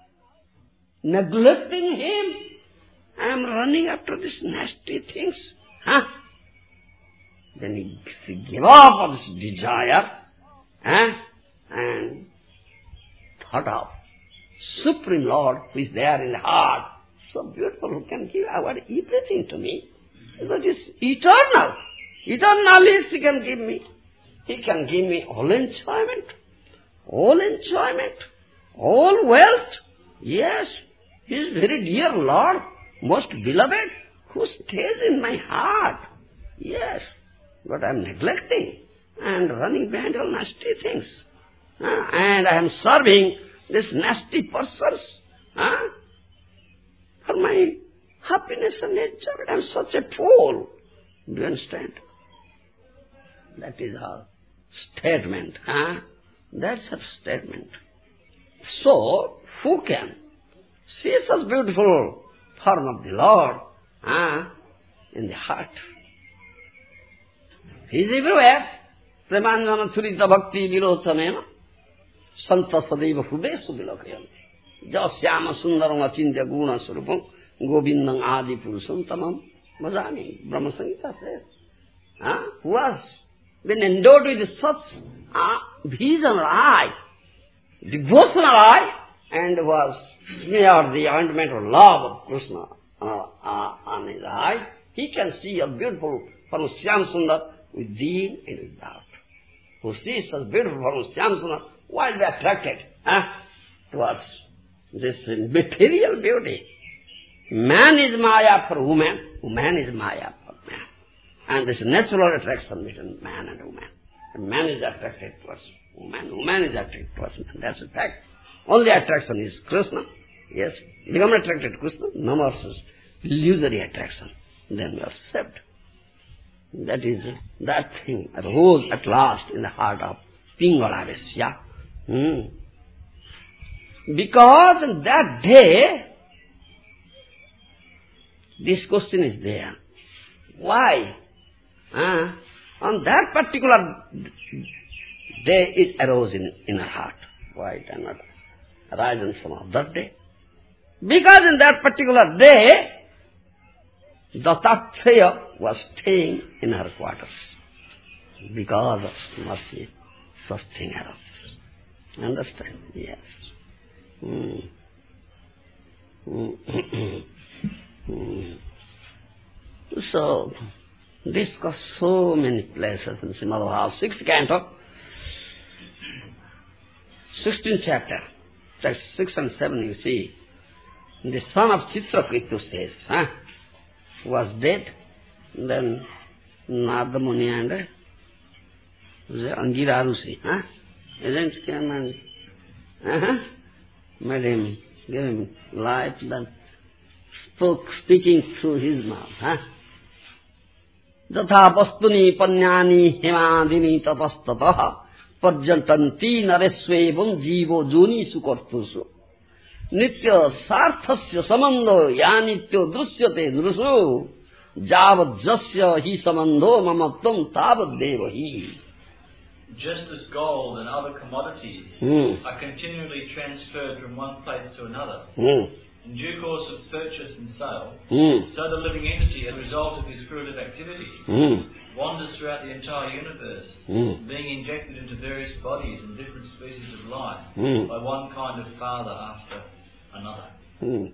Neglecting Him, I am running after these nasty things. Huh? Then he, he gave up on this desire eh? and thought of Supreme Lord who is there in the heart, so beautiful, who can give everything to me. That is eternal. Eternally He can give me. He can give me all enjoyment, all enjoyment, all wealth. Yes, He is very dear Lord, most beloved, who stays in my heart. Yes, but I am neglecting and running behind all nasty things. Uh, and I am serving these nasty persons uh, for my happiness and enjoyment. I am such a fool. Do you understand? That is our statement. Huh? That's our statement. So, who can see such beautiful form of the Lord huh, in the heart? He is everywhere. Premanjana surita bhakti virochanena santa sadeva hudesu vilakayanti jasyama sundaram achintya guna surupam govindam adi purusam tamam bhajami. Brahma Samhita says, huh? who has been endowed with such uh, visional eye, devotional eye, and was smeared the ointment of love of Krishna uh, uh, on his eye, he can see a beautiful form of Shyam Sundar within and without. Who sees such beautiful form of Shyam Sundar, why they attracted huh, towards this material beauty? Man is Maya for woman, woman is Maya for man. And this natural attraction between man and woman. And man is attracted towards woman, woman is attracted towards man. That's a fact. Only attraction is Krishna. Yes, become attracted to Krishna, no more illusory attraction. Then you accept. That is, that thing arose at last in the heart of Pingala Vesya. Hmm. Because in that day, this question is there. Why? Uh, on that particular day it arose in, in her heart. Why it did not arise on some other day? Because in that particular day, the Tattva was staying in her quarters. Because of mercy, such thing arose. Understand? Yes. Mm. Mm. mm. So, discuss so many places in Srimad Bhagavatam, sixth canto, sixteenth chapter, text six and seven you see, the son of Chitraketu says, huh, was dead, then Narada Muni and uh, Angira Rusi, huh, isn't came and uh-huh, made him, gave him life, then spoke, speaking through his mouth, huh. Jatha pastuni panyani hemadini tapastataha parjantanti naresvevam jivo joni sukartusu nitya sarthasya samando yanityo drusyate drusu javad jasya hi samando mamattam tavad devahi. Just as gold and other commodities mm. are continually transferred from one place to another, mm. in due course of purchase and sale, mm. so the living entity, as a result of his fruitive activity, mm. wanders throughout the entire universe, mm. being injected into various bodies and different species of life mm. by one kind of father after another. mm.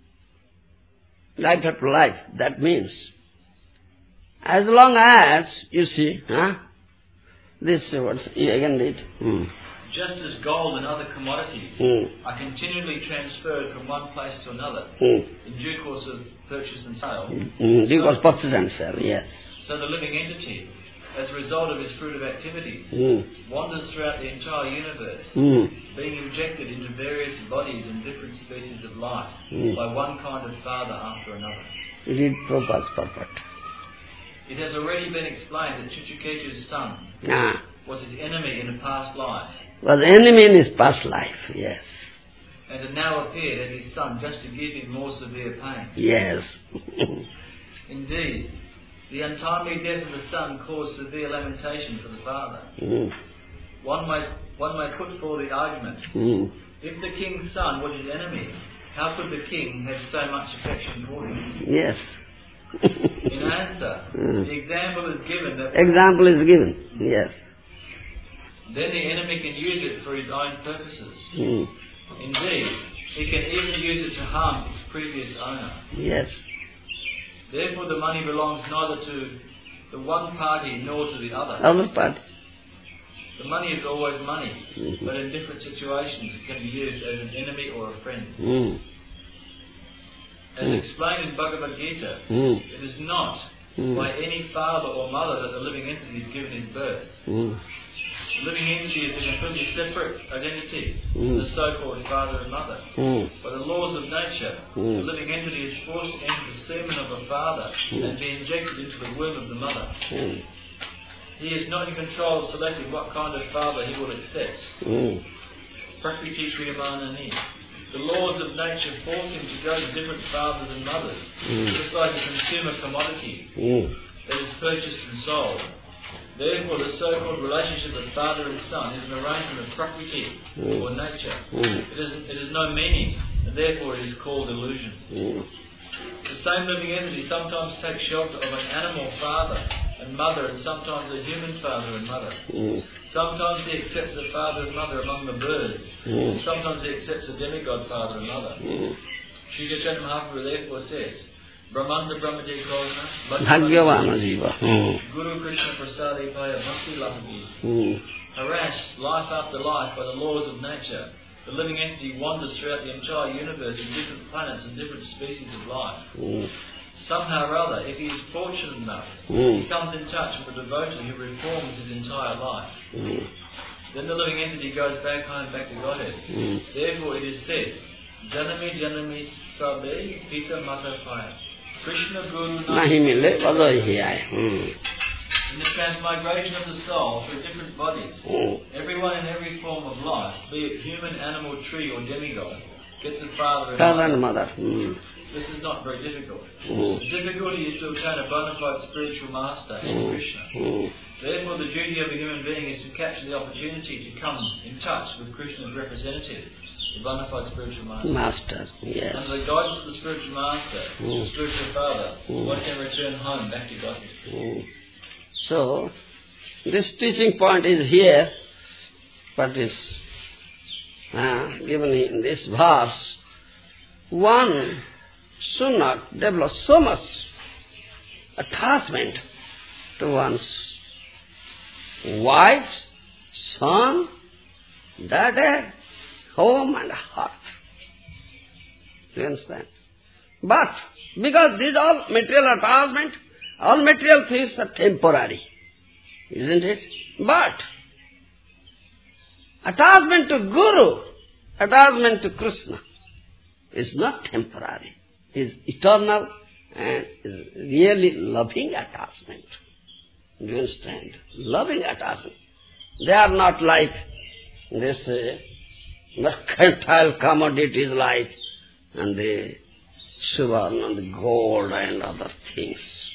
Life after life, that means, as long as, you see, huh, this, uh, what's, again read. Mm. Just as gold and other commodities mm. are continually transferred from one place to another, mm. in due course of purchase and sale, mm. due course of purchase and sale, yes. so the living entity, as a result of his fruitive activities, mm. wanders throughout the entire universe, mm. being injected into various bodies and different species of life mm. by one kind of father after another. Read Prabhupada's purport. It has already been explained that Chitraketu's son Ah. was his enemy in a past life, was enemy in his past life, yes. and had now appeared as his son just to give him more severe pain. Yes. Indeed, the untimely death of the son caused severe lamentation for the father. Mm. One may, one may put forward the argument, Mm. if the king's son was his enemy, how could the king have so much affection for him? Yes. In answer, mm. the example is given that Example is given, yes. then the enemy can use it for his own purposes. Mm. Indeed, he can even use it to harm its previous owner. Yes. Therefore the money belongs neither to the one party nor to the other. Other party. The money is always money, Mm-hmm. but in different situations it can be used as an enemy or a friend. Mm. As Mm. explained in Bhagavad Gita, Mm. it is not Mm. by any father or mother that the living entity is given his birth. Mm. The living entity is a completely separate identity Mm. from the so-called father and mother. Mm. By the laws of nature, Mm. the living entity is forced to enter the semen of a father Mm. and be injected into the womb of the mother. Mm. He is not in control of selecting what kind of father he will accept. Mm. Prakriti Kriyamanani. The laws of nature force him to go to different fathers and mothers, Mm. just like a consumer commodity Mm. that is purchased and sold. Therefore, the so-called relationship of father and son is an arrangement of Prakriti, Mm. or nature. Mm. It is, it is no meaning, and therefore it is called illusion. Mm. The same living entity sometimes takes shelter of an animal father and mother, and sometimes a human father and mother. Mm. Sometimes he accepts a father and mother among the birds, Mm. and sometimes he accepts a demigod father and mother. Mm. Sri Chaitanya Mahaprabhu therefore says, Brahmanda Brahmade Kozna, Bhagyavana jiva. Mm. Guru Krishna Prasadi Paya Bhakti Lahavi. Mm. Harassed life after life by the laws of nature, the living entity wanders throughout the entire universe in different planets and different species of life. Mm. Somehow or other, if he is fortunate enough, Mm. he comes in touch with a devotee who reforms his entire life. Mm. Then the living entity goes back home, back to Godhead. Mm. Therefore it is said, Janami Janami Sabe Pita Mata Paya. Krishna Guru Nahi mile padai hi aaye. Mm. In the transmigration of the soul through different bodies, Mm. everyone in every form of life, be it human, animal, tree or demigod, gets a father and Father and mother. mother. Mm. This is not very difficult. Mm. The difficulty is to obtain a bona fide spiritual master in Mm. Krishna. Mm. Therefore, the duty of a human being is to capture the opportunity to come in touch with Krishna's representative, the bona fide spiritual master. Master, yes. Under the guidance of the spiritual master, Mm. the spiritual father, Mm. one can return home back to Godhead. Mm. So, this teaching point is here, but is uh, given in this verse. One should not develop so much attachment to one's wife, son, daughter, home and heart. Do you understand? But because these all material attachment, all material things are temporary, isn't it? But attachment to Guru, attachment to Krishna is not temporary, is eternal and is really loving attachment. Do you understand? Loving attachment. They are not like this uh, mercantile commodities like and the silver and the gold and other things.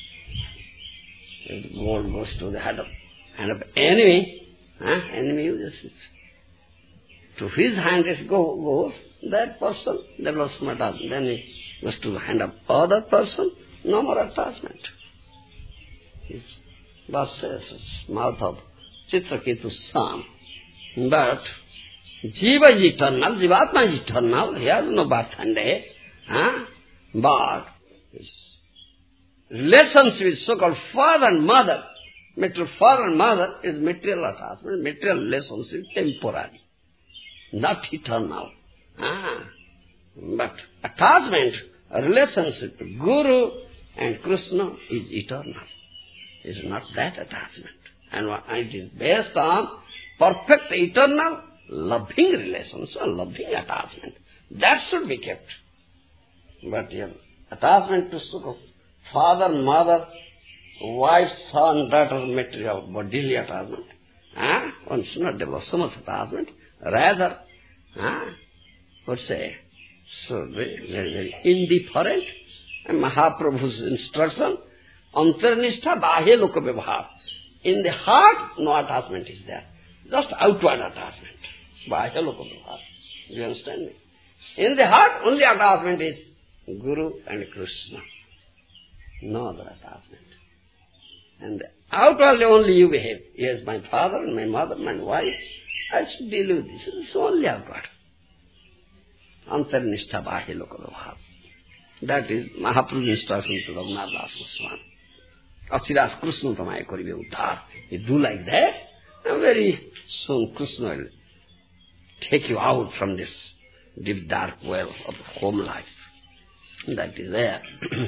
If gold goes to the hand of, hand of enemy, huh? enemy uses it. To his hand it go, goes, that person develops some attachment. Then he goes to the hand of other person, no more attachment. His verse says, mouth of Chitraketu's son. But Jiva is eternal, Jivatma is eternal, he has no birth and day. Huh? But his relationship with so-called father and mother, material father and mother is material attachment, material relationship, temporary, not eternal. Ah. But attachment, a relationship with Guru and Krishna is eternal. It is not that attachment. And it is based on perfect, eternal, loving relationship, loving attachment. That should be kept. But your attachment to so-called father, mother, wife, son, daughter, material, bodily attachment. Huh? One should not develop so much attachment. Rather, huh? What say? So very, very, very indifferent. And Mahaprabhu's instruction, antarnishtha bahya loka vyavahar. In the heart, no attachment is there. Just outward attachment. Bahya loka vyavahar. Do you understand me? In the heart, only attachment is Guru and Krishna. No other attachment. And the Outwardly only you behave. Yes, my father and my mother, my wife, I should deal with this. It's only outward. Antarnishtha bahe lokadobhav. That is Mahaprabhu's instruction to Raghunath Das Goswami. Achiras Krishna tamaya koribe uddhar. You do like that, and very soon Krishna will take you out from this deep dark well of home life. That is there.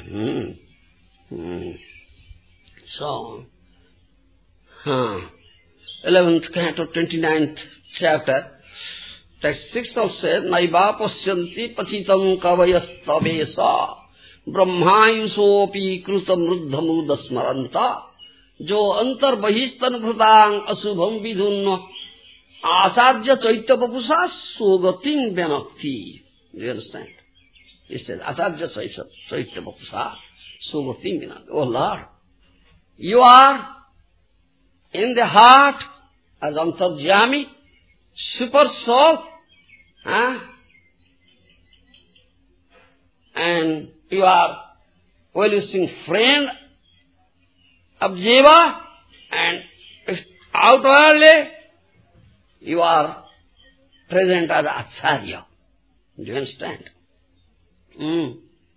hmm. So, huh. eleventh canto, twenty-ninth chapter, text six also says, Naiva pasyanti pachitam kavayastabesa brahmayusopi krutam ruddhamuda smaranta jo antar bahistan bhrutang asubham vidunna asarja chaitya bapusa sogating benakti. Do you understand? He says, asarja chaitya bapusa sogating benakti. Oh Lord, you are in the heart as Antarjami, super soul, huh? And you are well-wishing friend of Jiva, and outwardly you are present as Acharya. Do you understand? Mm.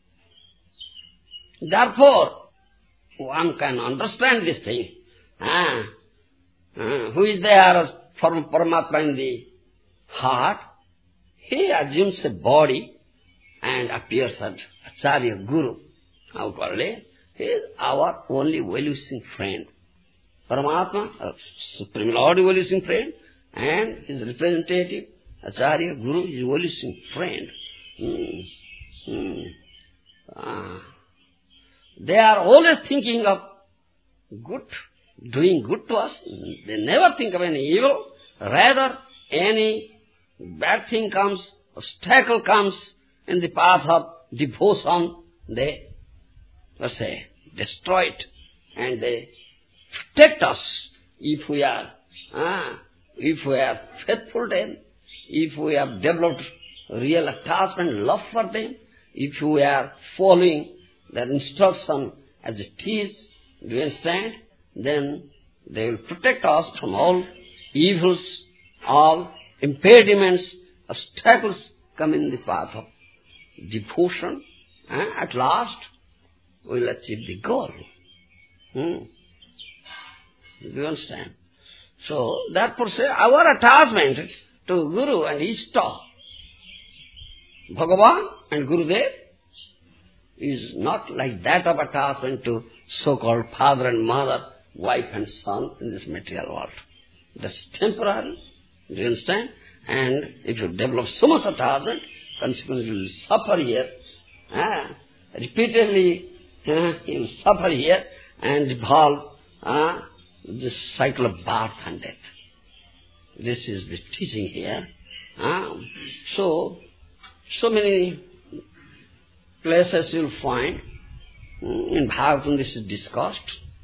Therefore, one can understand this thing. Ah, ah, who is there for Paramatma in the heart? He assumes a body and appears as Acharya Guru. Outwardly, he is our only well-wishing friend. Paramatma, a Supreme Lord is well-wishing friend, and his representative, Acharya Guru, is well-wishing friend. Hmm. Hmm. Ah. They are always thinking of good, doing good to us. They never think of any evil. Rather, any bad thing comes, obstacle comes in the path of devotion, they, let's say, destroy it. And they protect us if we are, ah, if we are faithful to them, if we have developed real attachment, love for them, if we are following their instruction as it is, do you understand? Then they will protect us from all evils, all impediments, obstacles come in the path of devotion. Eh? At last, we will achieve the goal. Hmm. Do you understand? So, therefore say, our attachment to Guru and Ishta, Bhagavan and Gurudev, is not like that of attachment to so-called father and mother, wife and son in this material world. That's temporary, do you understand? And if you develop so much attachment, consequently you will suffer here, ah, repeatedly ah, you will suffer here and evolve ah, this cycle of birth and death. This is the teaching here. Ah. So, so many places you will find, in Bhagavatam this is discussed.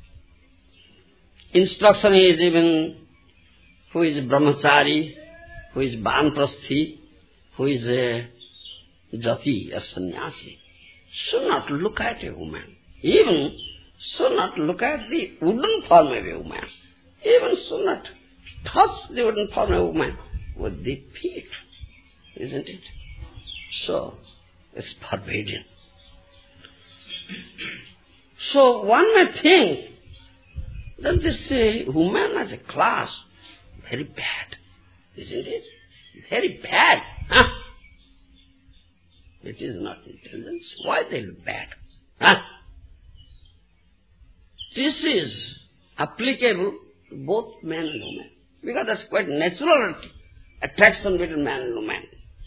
Instruction is even who is brahmachari, who is banprasthi, who is a jati, a sannyasi, should not look at a woman. Even should not look at the wooden form of a woman. Even should not touch the wooden form of a woman with the feet. Isn't it? So, it's forbidden. So one may think that this uh, woman as a class, very bad, isn't it? Very bad. Huh? It is not intelligence. Why they look bad? Huh? This is applicable to both man and woman. Because that's quite natural attraction between man and woman.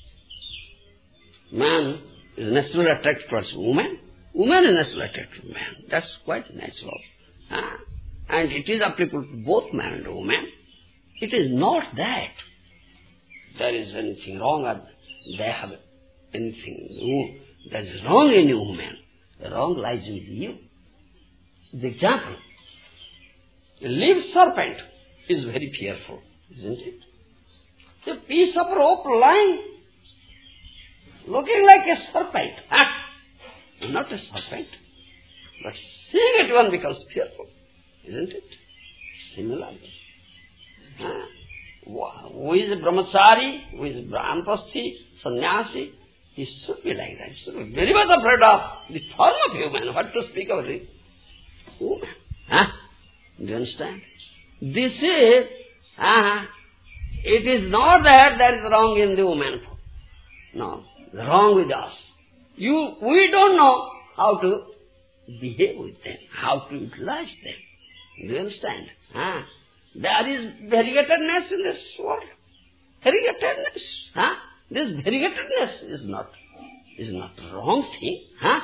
Man is naturally attracted towards woman. Woman is naturally attracted to man. That's quite natural. Huh? And it is applicable to both man and woman. It is not that there is anything wrong or they have anything that is wrong in you, woman. The wrong lies in you. The example. A live serpent is very fearful, isn't it? A piece of rope lying, looking like a serpent. Huh? Not a serpent, but seeing it one becomes fearful. Isn't it? Similarly. Huh? Who is a brahmachari, who is brahmapasthi, sannyasi, he should be like that. He should be very much afraid of the form of human. What to speak of it? Woman. Huh? Do you understand? This is, uh, it is not that there is wrong in the woman. No, wrong with us. You, we don't know how to behave with them, how to utilize them. Do you understand? Huh? There is variegatedness in this world. Variegatedness. Huh? This variegatedness is not, is not a wrong thing. Huh?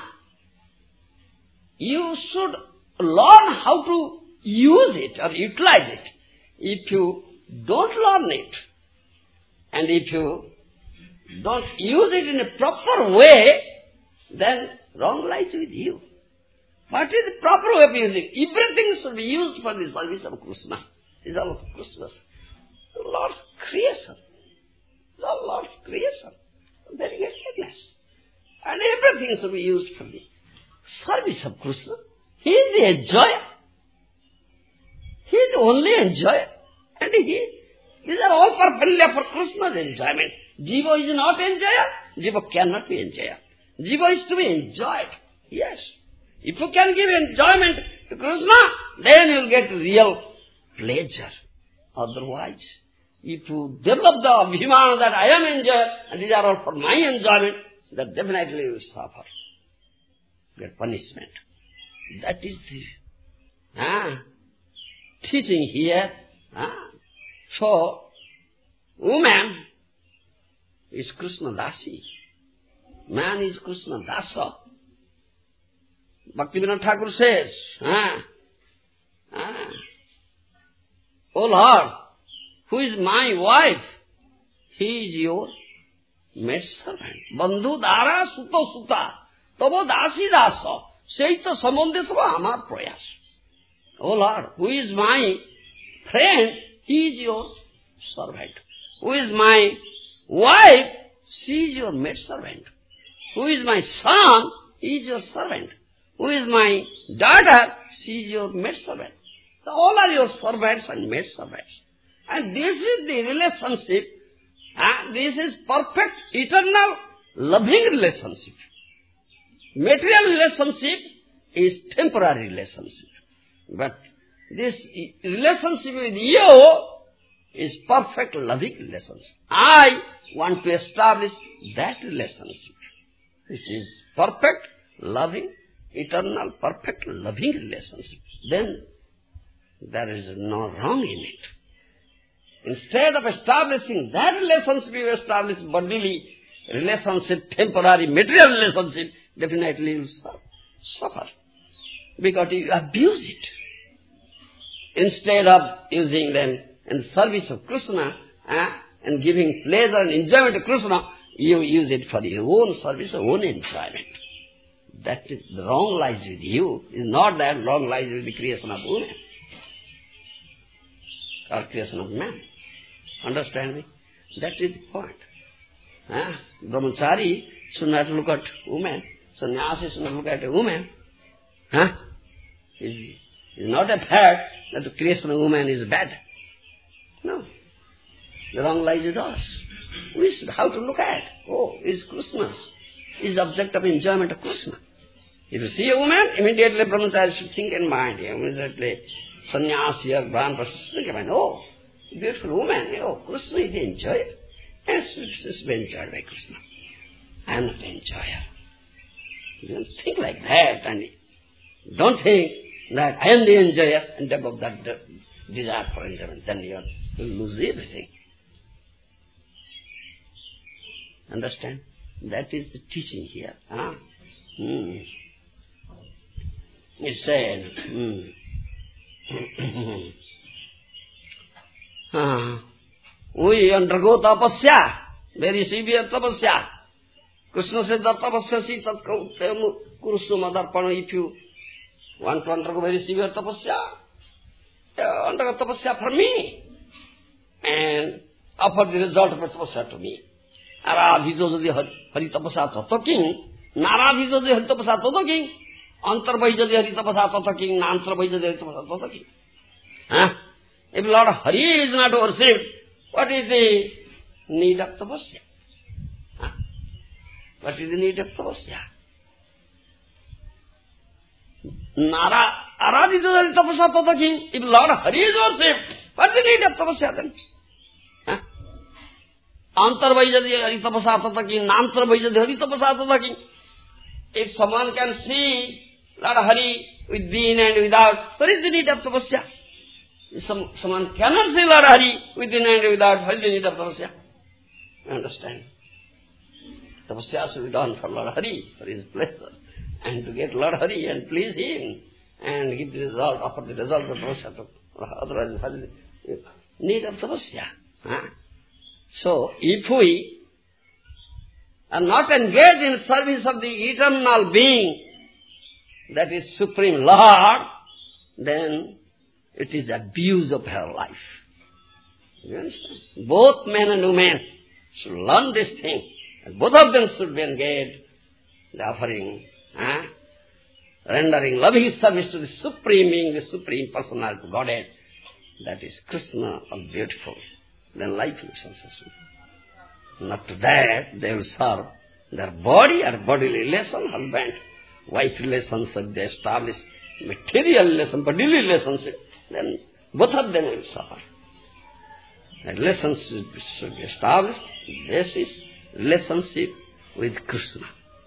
You should learn how to use it or utilize it. If you don't learn it, and if you don't use it in a proper way, then wrong lies with you. What is the proper way of using? Everything should be used for the service of Krishna. It is all of Krishna's, the Lord's creation. It is all Lord's creation. Very goodness. And everything should be used for the service of Krishna. He is the enjoyer. He is the only enjoyer. And he, these are all paraphernalia for Krishna's enjoyment. Jiva is not enjoyer. Jiva cannot be enjoyer. Jiva is to be enjoyed. Yes. If you can give enjoyment to Krishna, then you will get real pleasure. Otherwise, if you develop the abhimana that I am enjoyer, and these are all for my enjoyment, then definitely you will suffer. Get punishment. That is the ah, teaching here. Ah. So, woman is Krishna Dasi. Man is Krishna Dasa. Bhaktivinoda Thakur says, ah, ah, O Lord, who is my wife? He is your maid servant. Bandhu dara suto suta, tabo dasi dasa, seita samondesava amar prayas. O Lord, who is my friend? He is your servant. Who is my wife? She is your maid servant. Who is my son? He is your servant. Who is my daughter? She is your maid servant. So all are your servants and maid servants. And this is the relationship. Uh, this is perfect, eternal, loving relationship. Material relationship is temporary relationship. But this relationship with you is perfect, loving relationship. I want to establish that relationship, which is perfect, loving, eternal, perfect, loving relationship. Then there is no wrong in it. Instead of establishing that relationship, you establish bodily relationship, temporary, material relationship, definitely you will suffer. Because you abuse it. Instead of using them in service of Krishna, eh, and giving pleasure and enjoyment to Krishna, you use it for your own service, your own enjoyment. That is, the wrong lies with you. It is not that wrong lies with the creation of woman or creation of man. Understand me? That is the point. Eh? Brahmachari should not look at woman. Sannyasi should not look at a woman. Huh? It is not a fact that the creation of woman is bad. No. The wrong lies with us. We should have to look at. Oh, is Krishna's. Is the object of enjoyment of Krishna. If you see a woman, immediately brahmachari should think in mind. Immediately sannyasi or brahmana should think in mind. Oh, beautiful woman. Oh, Krishna is the enjoyer. Yes, this is enjoyed by Krishna. I am not the enjoyer. You don't think like that, and don't think that I am the enjoyer and develop that desire for enjoyment. Then you will lose everything. Understand? That is the teaching here. Huh? Hmm. It said, hmm. uh, we undergo tapasya, very severe tapasya. Krishna said that tapasya si tat kursu madarpana. If you want to undergo very severe tapasya, uh, undergo tapasya for me and offer the result of tapasya to me. Aradhito যদি হরি তপসা তত king নারাধিত যদি হরি তপসা তত কিং Antarvaijati Hari Tapasa Tata King, Nantarvaijati Hari Tapasa Tata King. Huh? If Lord Hari is not worshipped, what is the need of tapasya? Huh? What is the need of tapasya? Nara Aradita Hari Tapasa Tata King. If Lord Hari is worshipped, what is the need of tapasya then? Huh? Antarvaijati Hari Tapasa Tata King, Nantarvaijati Hari Tapasa Tata King. If someone can see Lord Hari within and without, what is the need of tapasya? If some, someone cannot see Lord Hari within and without, what is the need of tapasya? You understand? Tapasya should be done for Lord Hari, for His pleasure, and to get Lord Hari and please Him, and give the result, offer the result of tapasya. Otherwise, what is the need of tapasya? Huh? So, if we are not engaged in service of the eternal being, that is Supreme Lord, then it is abuse of her life. You understand? Both men and women should learn this thing. And both of them should be engaged in offering, eh? rendering loving service to the Supreme Being, the Supreme Personality of Godhead. That is Krishna, all beautiful. Then life will be successful. And after that, they will serve their body or bodily relation, husband, wife relationship, they establish material relation, bodily relationship, then both of them will suffer. A relationship should be established, basis, relationship with Krishna.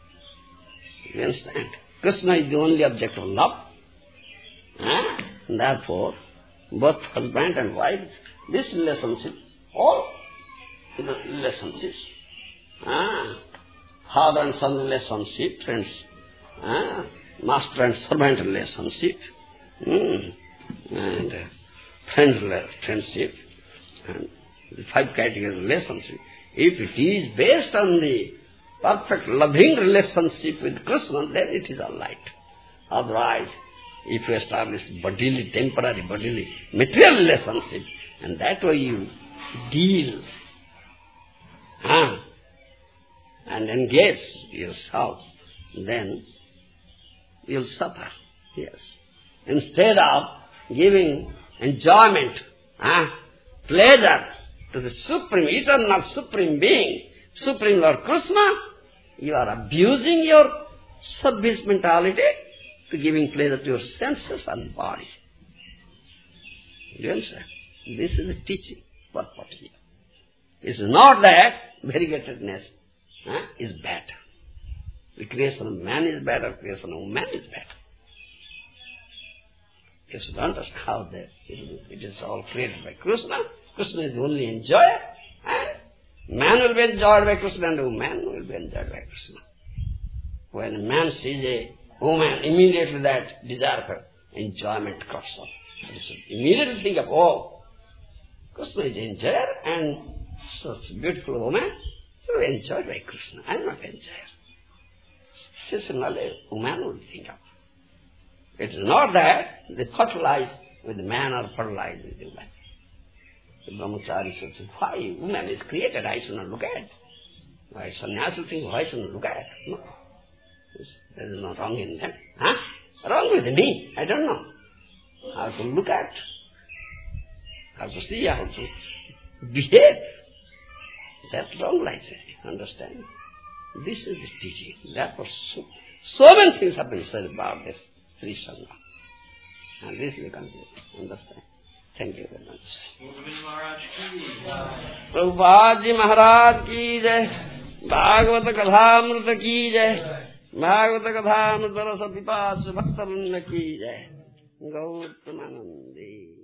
You understand? Krishna is the only object of love. Eh? And therefore, both husband and wife, this relationship, all relationships, ah, father and son relationship, friends, ah, master and servant relationship, mm, and uh, friends friendship, and the five categories of relationship. If it is based on the perfect loving relationship with Krishna, then it is all right. Otherwise, if you establish bodily, temporary bodily, material relationship, and that way you deal ah, and engage yourself, then you'll suffer. Yes. Instead of giving enjoyment, ah, pleasure to the Supreme, eternal Supreme Being, Supreme Lord Krishna, you are abusing your service mentality to giving pleasure to your senses and body. You understand? This is the teaching purport here. It's not that variegatedness eh, is bad. The creation of man is bad or creation of woman is bad. You should understand how that it is all created by Krishna. Krishna is the only enjoyer. And man will be enjoyed by Krishna and woman will be enjoyed by Krishna. When a man sees a woman, immediately that desire for enjoyment crops up. So you should immediately think of, oh, Krishna is enjoyer and such a beautiful woman, so enjoyed by Krishna. I am not enjoyer. Traditionally, a woman would think of. It is not that they fertilize with man or fertilize with woman. The Brahmachari should say, why woman is created, I should not look at. Why sannyasi think, why should not look at? No. There is no wrong in them. Huh? Wrong with me, I don't know. How to look at, how to see, how to behave. That's wrong like that, understand? This is the teaching. Therefore, so, so many things have been said about this Sri Sangha. And this we can understand. Thank you very much. Prabhupada Ji Maharaj ki jai, Bhagavata Kathamrita ki jai, Bhagavata Kathamrita Rasa Pipasu Bhakta Vrinda ki jai, Gaur Pramanandi.